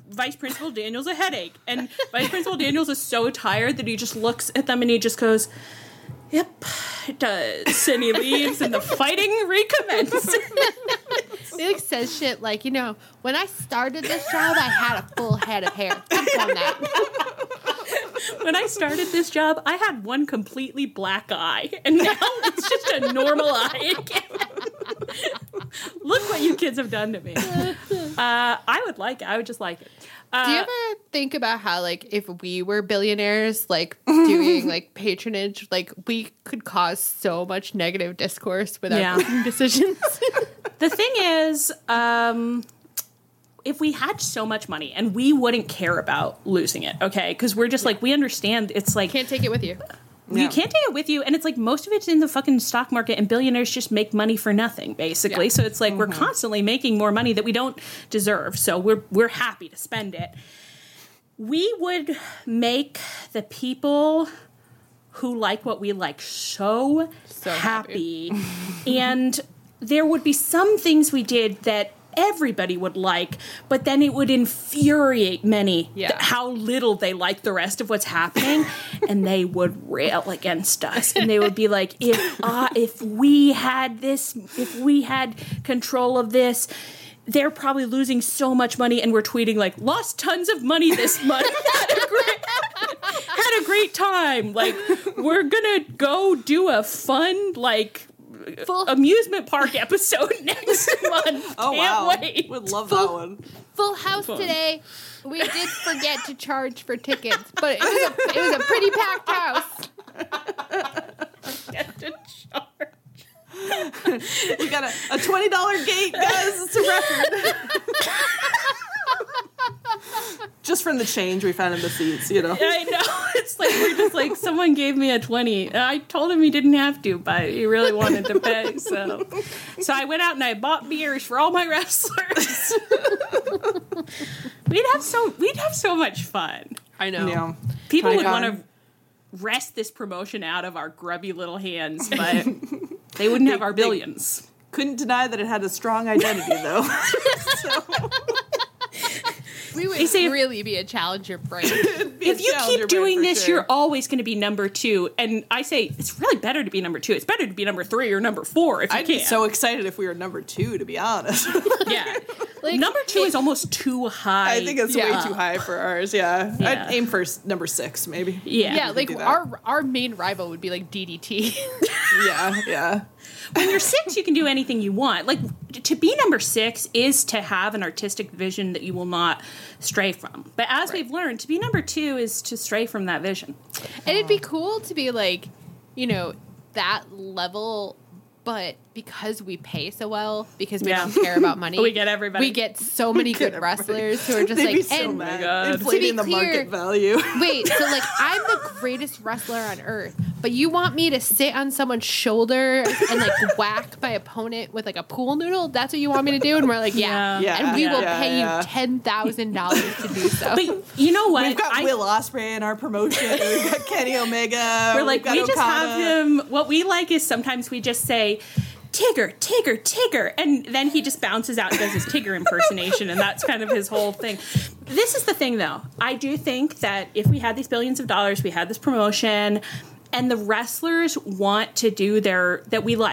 C: Vice Principal Daniels a headache. And Vice Principal Daniels is so tired that he just looks at them and he just goes, yep, it does. And he leaves and the fighting recommences.
E: He like says shit like, you know, when I started this job, I had a full head of hair. Think on that.
C: When I started this job, I had one completely black eye. And now it's just a normal eye again. Look what you kids have done to me. I would like it. I would just like it.
E: Do you ever think about how, like, if we were billionaires, like, doing, like, patronage, like, we could cause so much negative discourse with our making decisions?
C: The thing is, if we had so much money, and we wouldn't care about losing it, okay? Because we're just, like, we understand it's, like...
E: Can't take it with you.
C: You can't take it with you, and it's like most of it's in the fucking stock market, and billionaires just make money for nothing, basically. Yeah. So it's like we're constantly making more money that we don't deserve. So we're happy to spend it. We would make the people who like what we like so happy. And there would be some things we did that everybody would like, but then it would infuriate many how little they like the rest of what's happening, and they would rail against us, and they would be like, if we had this, if we had control of this, they're probably losing so much money, and we're tweeting like, lost tons of money this month, had a great time, like, we're gonna go do a fun, like, full amusement park episode next month.
D: Oh,
C: Can't wait.
D: Would love that one.
E: Full house today. We did forget to charge for tickets, but it was a pretty packed house.
C: Forget to charge.
D: We got a $20 gate, guys. It's a record. Just from the change we found in the seats, you know.
C: I know. It's like we're just like, someone gave me a 20. I told him he didn't have to, but he really wanted to pay. So I went out and I bought beers for all my wrestlers. We'd have so much fun.
E: I know.
D: Yeah.
C: People would want to wrest this promotion out of our grubby little hands, but they wouldn't have our billions.
D: Couldn't deny that it had a strong identity, though.
E: We would really be a challenger brand.
C: If you keep doing this, you're always going to be number 2. And I say, it's really better to be number 2. It's better to be number 3 or number 4 if you can.
D: I'd be so excited if we were number 2, to be honest.
C: Yeah. Like, number 2 is almost too high.
D: I think it's way too high for ours, I'd aim for number 6, maybe.
E: Yeah, like our main rival would be like DDT.
D: Yeah.
C: When you're 6, you can do anything you want. Like, to be number 6 is to have an artistic vision that you will not stray from. But as we've learned, to be number 2 is to stray from that vision.
E: And it'd be cool to be like, you know, that level, but because we pay so well, because we don't care about money,
C: we get everybody.
E: We get so many good wrestlers who are just
D: They'd
E: like,
D: be so mad. Inflating the market value.
E: Wait, so like, I'm the greatest wrestler on earth, but you want me to sit on someone's shoulder and like whack my opponent with like a pool noodle? That's what you want me to do? And we're like, and we will pay you $10,000 to do so.
C: But you know what?
D: We've got Will Ospreay in our promotion. We've got Kenny Omega.
C: We're like, we just have him. What we like is sometimes we just say, Tigger, Tigger, Tigger. And then he just bounces out and does his Tigger impersonation, and that's kind of his whole thing. This is the thing, though. I do think that if we had these billions of dollars, we had this promotion, and the wrestlers want to do their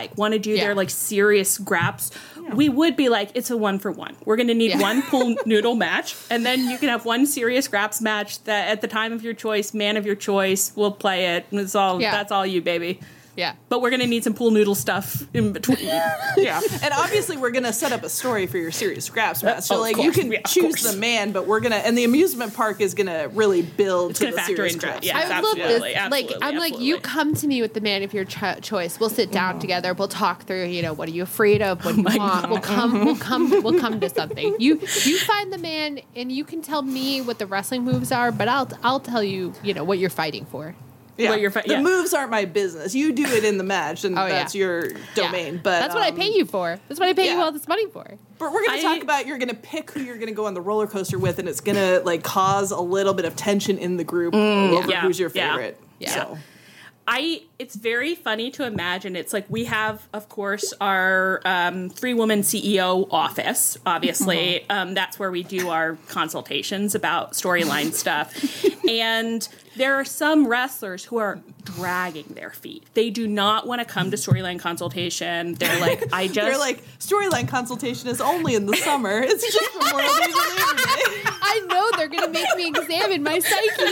C: like serious graps, we would be like, it's a 1-for-1. We're going to need one pool noodle match, and then you can have one serious graps match that at the time of your choice, man of your choice, we'll play it. And it's all that's all you, baby.
E: Yeah.
C: But we're going to need some pool noodle stuff in between.
D: Yeah. And obviously we're going to set up a story for your serious scraps match. So like you can choose the man, but we're going to, and the amusement park is going to really build to the serious scraps.
C: Yeah,
E: I love this. Like, I'm like, you come to me with the man of your choice. We'll sit down together. We'll talk through, you know, what are you afraid of? What do you want? We'll come to something. You find the man and you can tell me what the wrestling moves are, but I'll tell you, you know, what you're fighting for.
D: Yeah, the moves aren't my business. You do it in the match, and that's your domain.
E: Yeah.
D: But
E: that's what I pay you for. That's what I pay you all this money for.
D: But we're going to talk about you're going to pick who you're going to go on the roller coaster with, and it's going to like cause a little bit of tension in the group over who's your favorite.
E: Yeah.
D: So.
C: It's very funny to imagine. It's like we have, of course, our 3-woman CEO office, obviously. That's where we do our consultations about storyline stuff. And there are some wrestlers who are dragging their feet. They do not want to come to storyline consultation. They're like,
D: They're like, storyline consultation is only in the summer. It's just Memorial Day and Labor Day.
E: I know they're going to make me examine my psyche.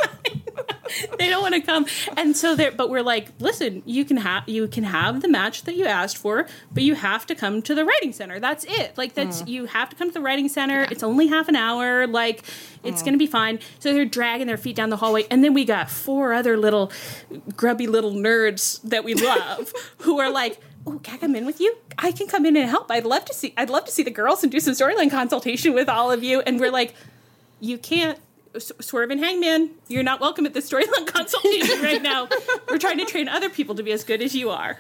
C: They don't want to come, and so but we're like, listen, you can have the match that you asked for, but you have to come to the writing center. That's it. Like you have to come to the writing center. It's only half an hour. Like it's gonna be fine. So they're dragging their feet down the hallway, and then we got 4 other little grubby little nerds that we love who are like, oh, can I come in with you? I can come in and help. I'd love to see the girls and do some storyline consultation with all of you. And we're like, you can't. Swerve and Hangman, you're not welcome at this storyline consultation right now. We're trying to train other people to be as good as you are.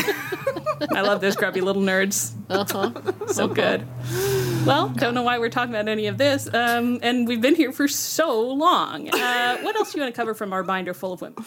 C: I love those grubby little nerds. So good. Well, don't know why we're talking about any of this, and we've been here for so long. What else do you want to cover from our binder full of women?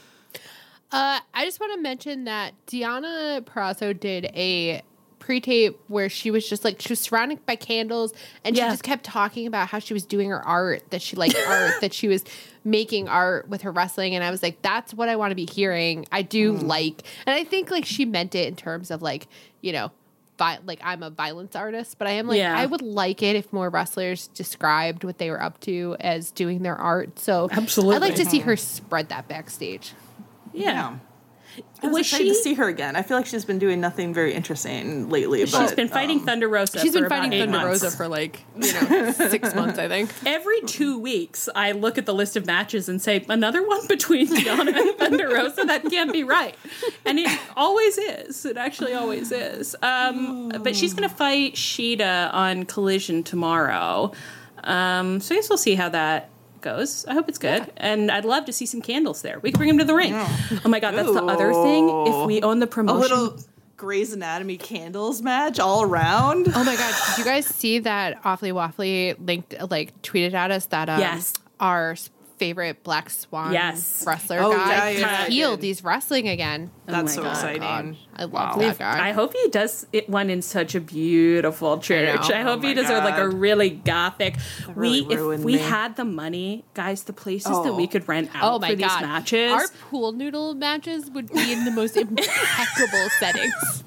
E: I just want to mention that Deonna Purrazzo did a pre-tape where she was just like, she was surrounded by candles, and she just kept talking about how she was doing her art, that she liked art, that she was making art with her wrestling. And I was like, that's what I want to be hearing. I do like, and I think like she meant it in terms of like, you know, like I'm a violence artist, but I am like, I would like it if more wrestlers described what they were up to as doing their art. So
C: absolutely,
E: I'd like to see her spread that backstage.
D: Yeah. I was excited to see her again. I feel like she's been doing nothing very interesting lately.
C: She's been fighting Thunder Rosa.
E: She's been
C: for
E: fighting
C: about 8
E: Thunder
C: months.
E: Rosa for like, 6 months, I think.
C: Every 2 weeks, I look at the list of matches and say, another one between Deonna and Thunder Rosa? That can't be right. And it always is. It actually always is. But she's going to fight Sheeta on Collision tomorrow. So I guess we'll see how that goes. I hope it's good. And I'd love to see some candles there. We could bring them to the ring. Oh my God, that's the other thing. If we own the promotion.
D: A little Grey's Anatomy candles match all around.
E: Oh my God, did you guys see that Awfully Waffly tweeted at us that our favorite Black Swan wrestler guy healed. He's wrestling again.
D: That's so exciting.
E: God. I love that guy.
C: I hope he does one in such a beautiful church. I hope he does like a really gothic. If we had the money, guys, the places that we could rent out for these matches.
E: Our pool noodle matches would be in the most impeccable settings.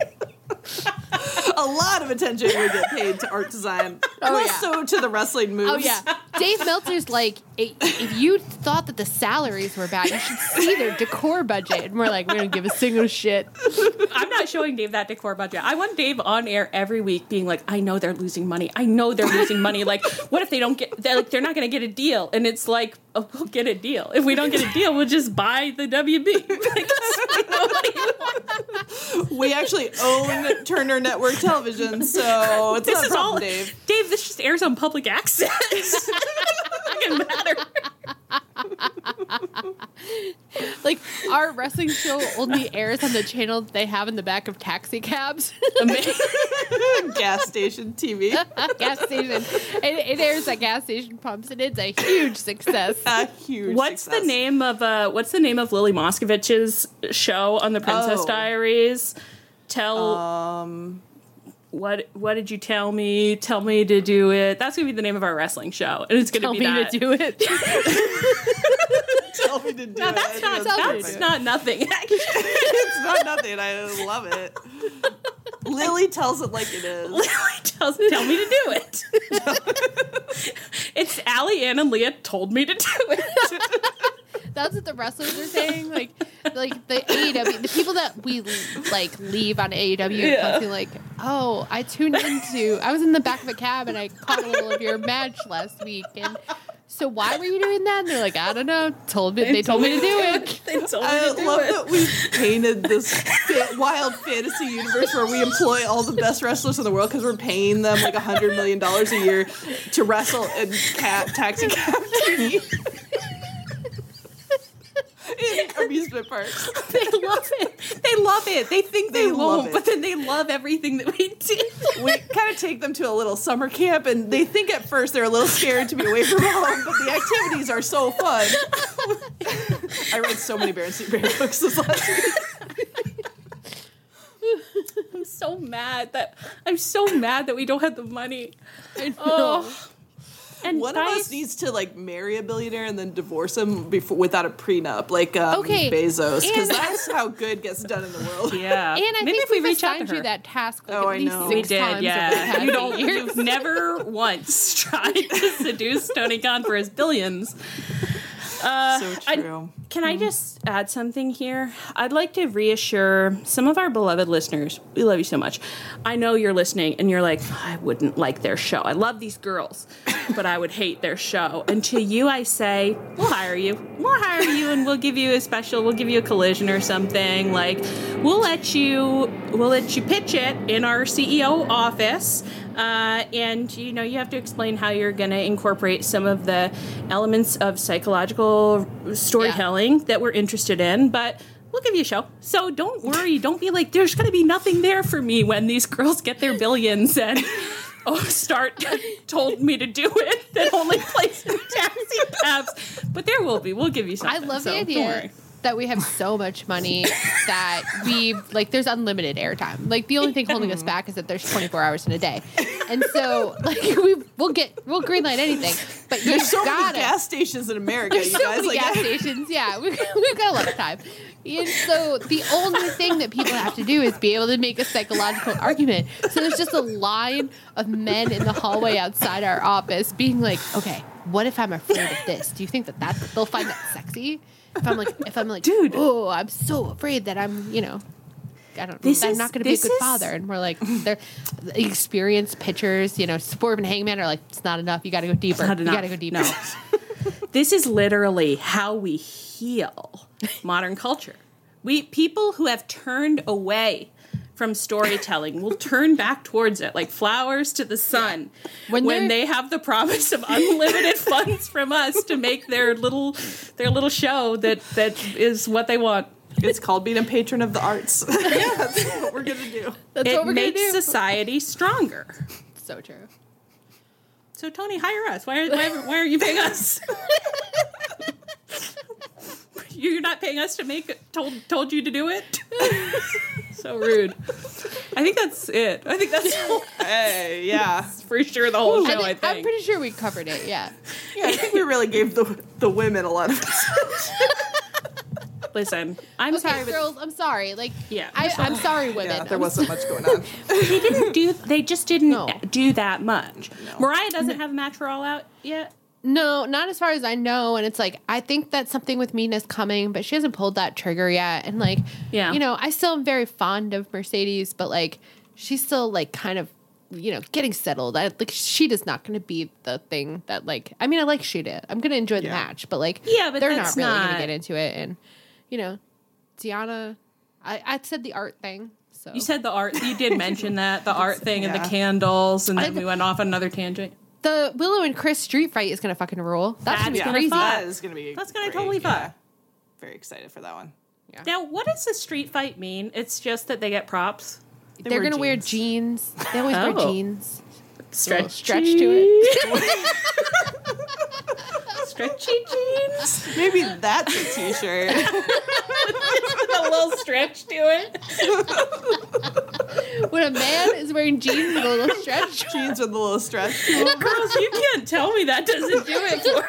D: A lot of attention would get paid to art design. Also to the wrestling moves.
E: Oh, yeah. Dave Meltzer's like, if you thought that the salaries were bad, you should see their decor budget. And we're like, we don't give a single shit.
C: I'm not showing Dave that decor budget. I want Dave on air every week being like, I know they're losing money. I know they're losing money. Like, what if they don't get, they're not going to get a deal? And it's like, oh, we'll get a deal. If we don't get a deal, we'll just buy the WB.
D: We actually own Turner Network Television, so it's not a problem, Dave.
C: Dave, this just airs on public access. It doesn't matter.
E: Like, our wrestling show only airs on the channel they have in the back of taxi cabs.
D: Gas station TV.
E: Gas station. It airs at gas station pumps, and it's a huge success.
C: What's the name of Lily Moskovich's show on the Princess Diaries? What did you tell me? Tell me to do it. That's gonna be the name of our wrestling show, and it's gonna be that.
E: To do it.
D: Tell me to do it.
C: That's not nothing.
D: It's not nothing. I love it. Lily tells it like it is.
C: Lily tell me to do it. It's Allie Ann and Leah told me to do it.
E: That's what the wrestlers are saying. Like the AEW, the people that we like leave on AEW, like, oh, I was in the back of a cab and I caught a little of your match last week, and so why were you doing that? And they're like, I don't know. They told me to do it.
D: I love that we've painted this wild fantasy universe where we employ all the best wrestlers in the world because we're paying them like $100 million a year to wrestle in taxi cab TV. In amusement parks.
C: They love it. They think they won't, but then they love everything that we do.
D: We kind of take them to a little summer camp, and they think at first they're a little scared to be away from home, but the activities are so fun. I read so many Berenstain Bears books this last week.
C: I'm so mad that we don't have the money.
E: I know.
C: Oh. And
D: One of us needs to like marry a billionaire and then divorce him without a prenup, like
E: Okay,
D: Bezos, because
E: and-
D: that's how good gets done in the world.
C: Yeah.
E: And I
C: Maybe
E: think
C: if we
E: we've
C: reach out to
E: assigned
C: her.
E: you that task like
D: Oh,
E: at
D: I
E: least
D: know.
E: 6
C: We did,
E: times over the
C: yeah.
E: past
C: You've never once tried to seduce Tony Khan for his billions.
D: So true.
C: Can I just add something here? I'd like to reassure some of our beloved listeners. We love you so much. I know you're listening and you're like, I wouldn't like their show. I love these girls, but I would hate their show. And to you, I say, we'll hire you. We'll hire you and we'll give you a collision or something. Like, we'll let you pitch it in our CEO office. And, you know, you have to explain how you're going to incorporate some of the elements of psychological storytelling that we're interested in, but we'll give you a show. So don't worry. Don't be like, there's going to be nothing there for me when these girls get their billions and Start told me to do it that only plays in taxi cabs. But there will be. We'll give you something.
E: I love the
C: don't
E: idea
C: worry.
E: that we have so much money that we like there's unlimited airtime. Like the only thing holding us back is that there's 24 hours in a day. And so like we'll greenlight anything. But
D: There's so
E: gotta,
D: many gas stations in America,
E: there's
D: you
E: so
D: guys.
E: many gas stations. Yeah, we've got a lot of time. And so the only thing that people have to do is be able to make a psychological argument. So there's just a line of men in the hallway outside our office being like, okay, what if I'm afraid of this? Do you think that they'll find that sexy? If I'm like, dude, oh, I'm so afraid that I'm, I don't know. I'm not going to be a good father. And we're like, they're experienced pitchers, Sporf and Hangman are like, it's not enough. You got to go deeper. You got to go deeper.
C: No. This is literally how we heal modern culture. People who have turned away from storytelling will turn back towards it like flowers to the sun when they have the promise of unlimited funds from us to make their little show that is what they want.
D: It's called being a patron of the arts. Yeah, that's what we're gonna do.
C: It makes society stronger.
E: So true.
C: So Tony, hire us. Why are you paying us? You're not paying us to make it. Told you to do it. So rude. I think that's it. I think that's
D: Hey, yeah.
C: for sure the whole show. I
E: I'm
C: think.
E: pretty sure we covered it. Yeah.
D: Yeah, I think we really gave the women a lot of
C: Listen, I'm
E: Okay,
C: sorry, but
E: girls. I'm sorry. Like,
C: Yeah.
E: I'm sorry, women.
D: Yeah, there wasn't much going on.
C: they just didn't
E: No.
C: do that much. Mariah doesn't have a match for All Out yet.
E: No, not as far as I know. And it's like, I think that something with Mina's coming, but she hasn't pulled that trigger yet. And like,
C: Yeah.
E: I still am very fond of Mercedes, but like, she's still like kind of, getting settled. Sheeta's is not going to be the thing that like, I mean, I like Sheeta. I'm going to enjoy the match, but like,
C: Yeah, but
E: they're
C: that's
E: not really going
C: not-
E: to get into it. And, Deanna, I said the art thing. So
C: You said the art. You did mention that the art thing and the
D: Yeah.
C: candles, and then we went off on another tangent.
E: the Willow and Chris street fight is going to fucking rule. That's going to be
C: gonna
E: crazy.
C: fuck.
D: That is gonna be.
C: That's gonna
D: great,
C: totally
D: yeah.
C: fuck.
D: Very excited for that one.
C: Now, what does the street fight mean? It's just that they get props.
E: They're going to wear jeans. They always wear
C: Oh.
E: jeans.
C: Stretch
E: Stretch to it.
C: Stretchy jeans.
D: Maybe that's a T-shirt.
C: A little stretch to it.
E: When a man is wearing jeans with a little stretch.
D: Jeans with a little stretch.
C: Girls, you can't tell me that doesn't do it for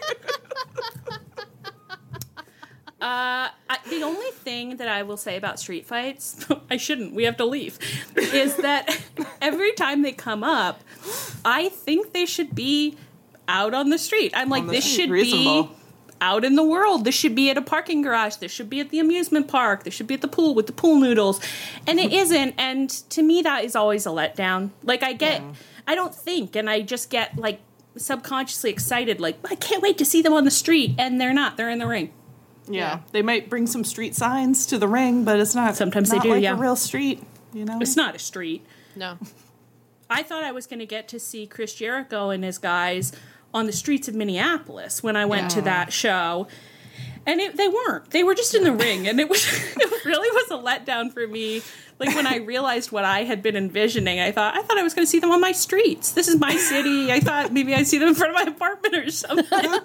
C: the only thing that I will say about street fights, I shouldn't, we have to leave, is that every time they come up, I think they should be out on the street. I'm like, this should
D: Reasonable.
C: be out in the world. This should be at a parking garage. This should be at the amusement park. This should be at the pool with the pool noodles. And it isn't. And to me, that is always a letdown. Like, I don't think, and I just get, like, subconsciously excited. Like, I can't wait to see them on the street. And they're not. They're in the ring.
D: Yeah, they might bring some street signs to the ring, but it's not.
C: Sometimes they
D: not
C: do,
D: like
C: yeah.
D: a real street.
C: It's not a street.
E: No.
C: I thought I was going to get to see Chris Jericho and his guys on the streets of Minneapolis when I went to that show. And they weren't. They were just in the ring. And it really was a letdown for me Like when I realized what I had been envisioning, I thought I was going to see them on my streets. This is my city. I thought maybe I'd see them in front of my apartment or something.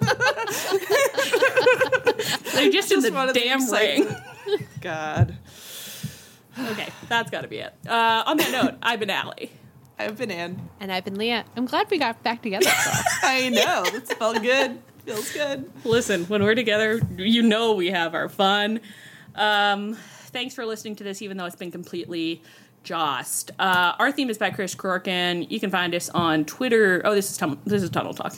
C: They're just in the damn ring.
D: God.
C: Okay, that's got to be it. On that note, I've been Allie.
D: I've been Anne.
E: And I've been Leah. I'm glad we got back together.
D: I know. This felt good. Feels good.
C: Listen, when we're together, you know we have our fun. Thanks for listening to this, even though it's been completely jossed. Our theme is by Chris Corkin. You can find us on Twitter. Oh, this is Tunnel Talk.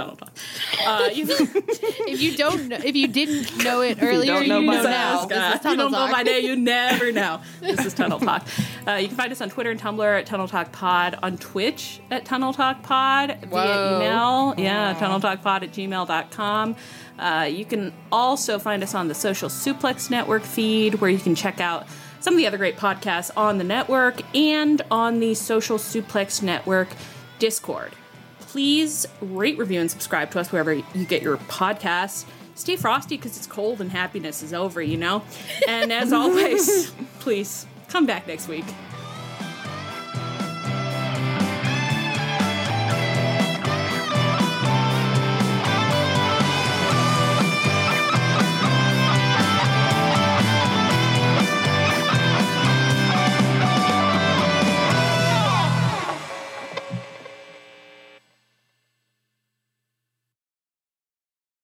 E: If you didn't know it earlier,
D: don't know
E: you
D: by
E: know now.
D: now.
E: This is
C: You don't
E: Tunnel
C: know
E: Talk.
C: my name, you never know. This is Tunnel Talk. You can find us on Twitter and Tumblr at Tunnel Talk Pod, on Twitch at Tunnel Talk Pod, via email, tunneltalkpod@gmail.com. You can also find us on the Social Suplex Network feed, where you can check out some of the other great podcasts on the network and on the Social Suplex Network Discord. Please rate, review, and subscribe to us wherever you get your podcasts. Stay frosty because it's cold and happiness is over, you know? And as always, please come back next week.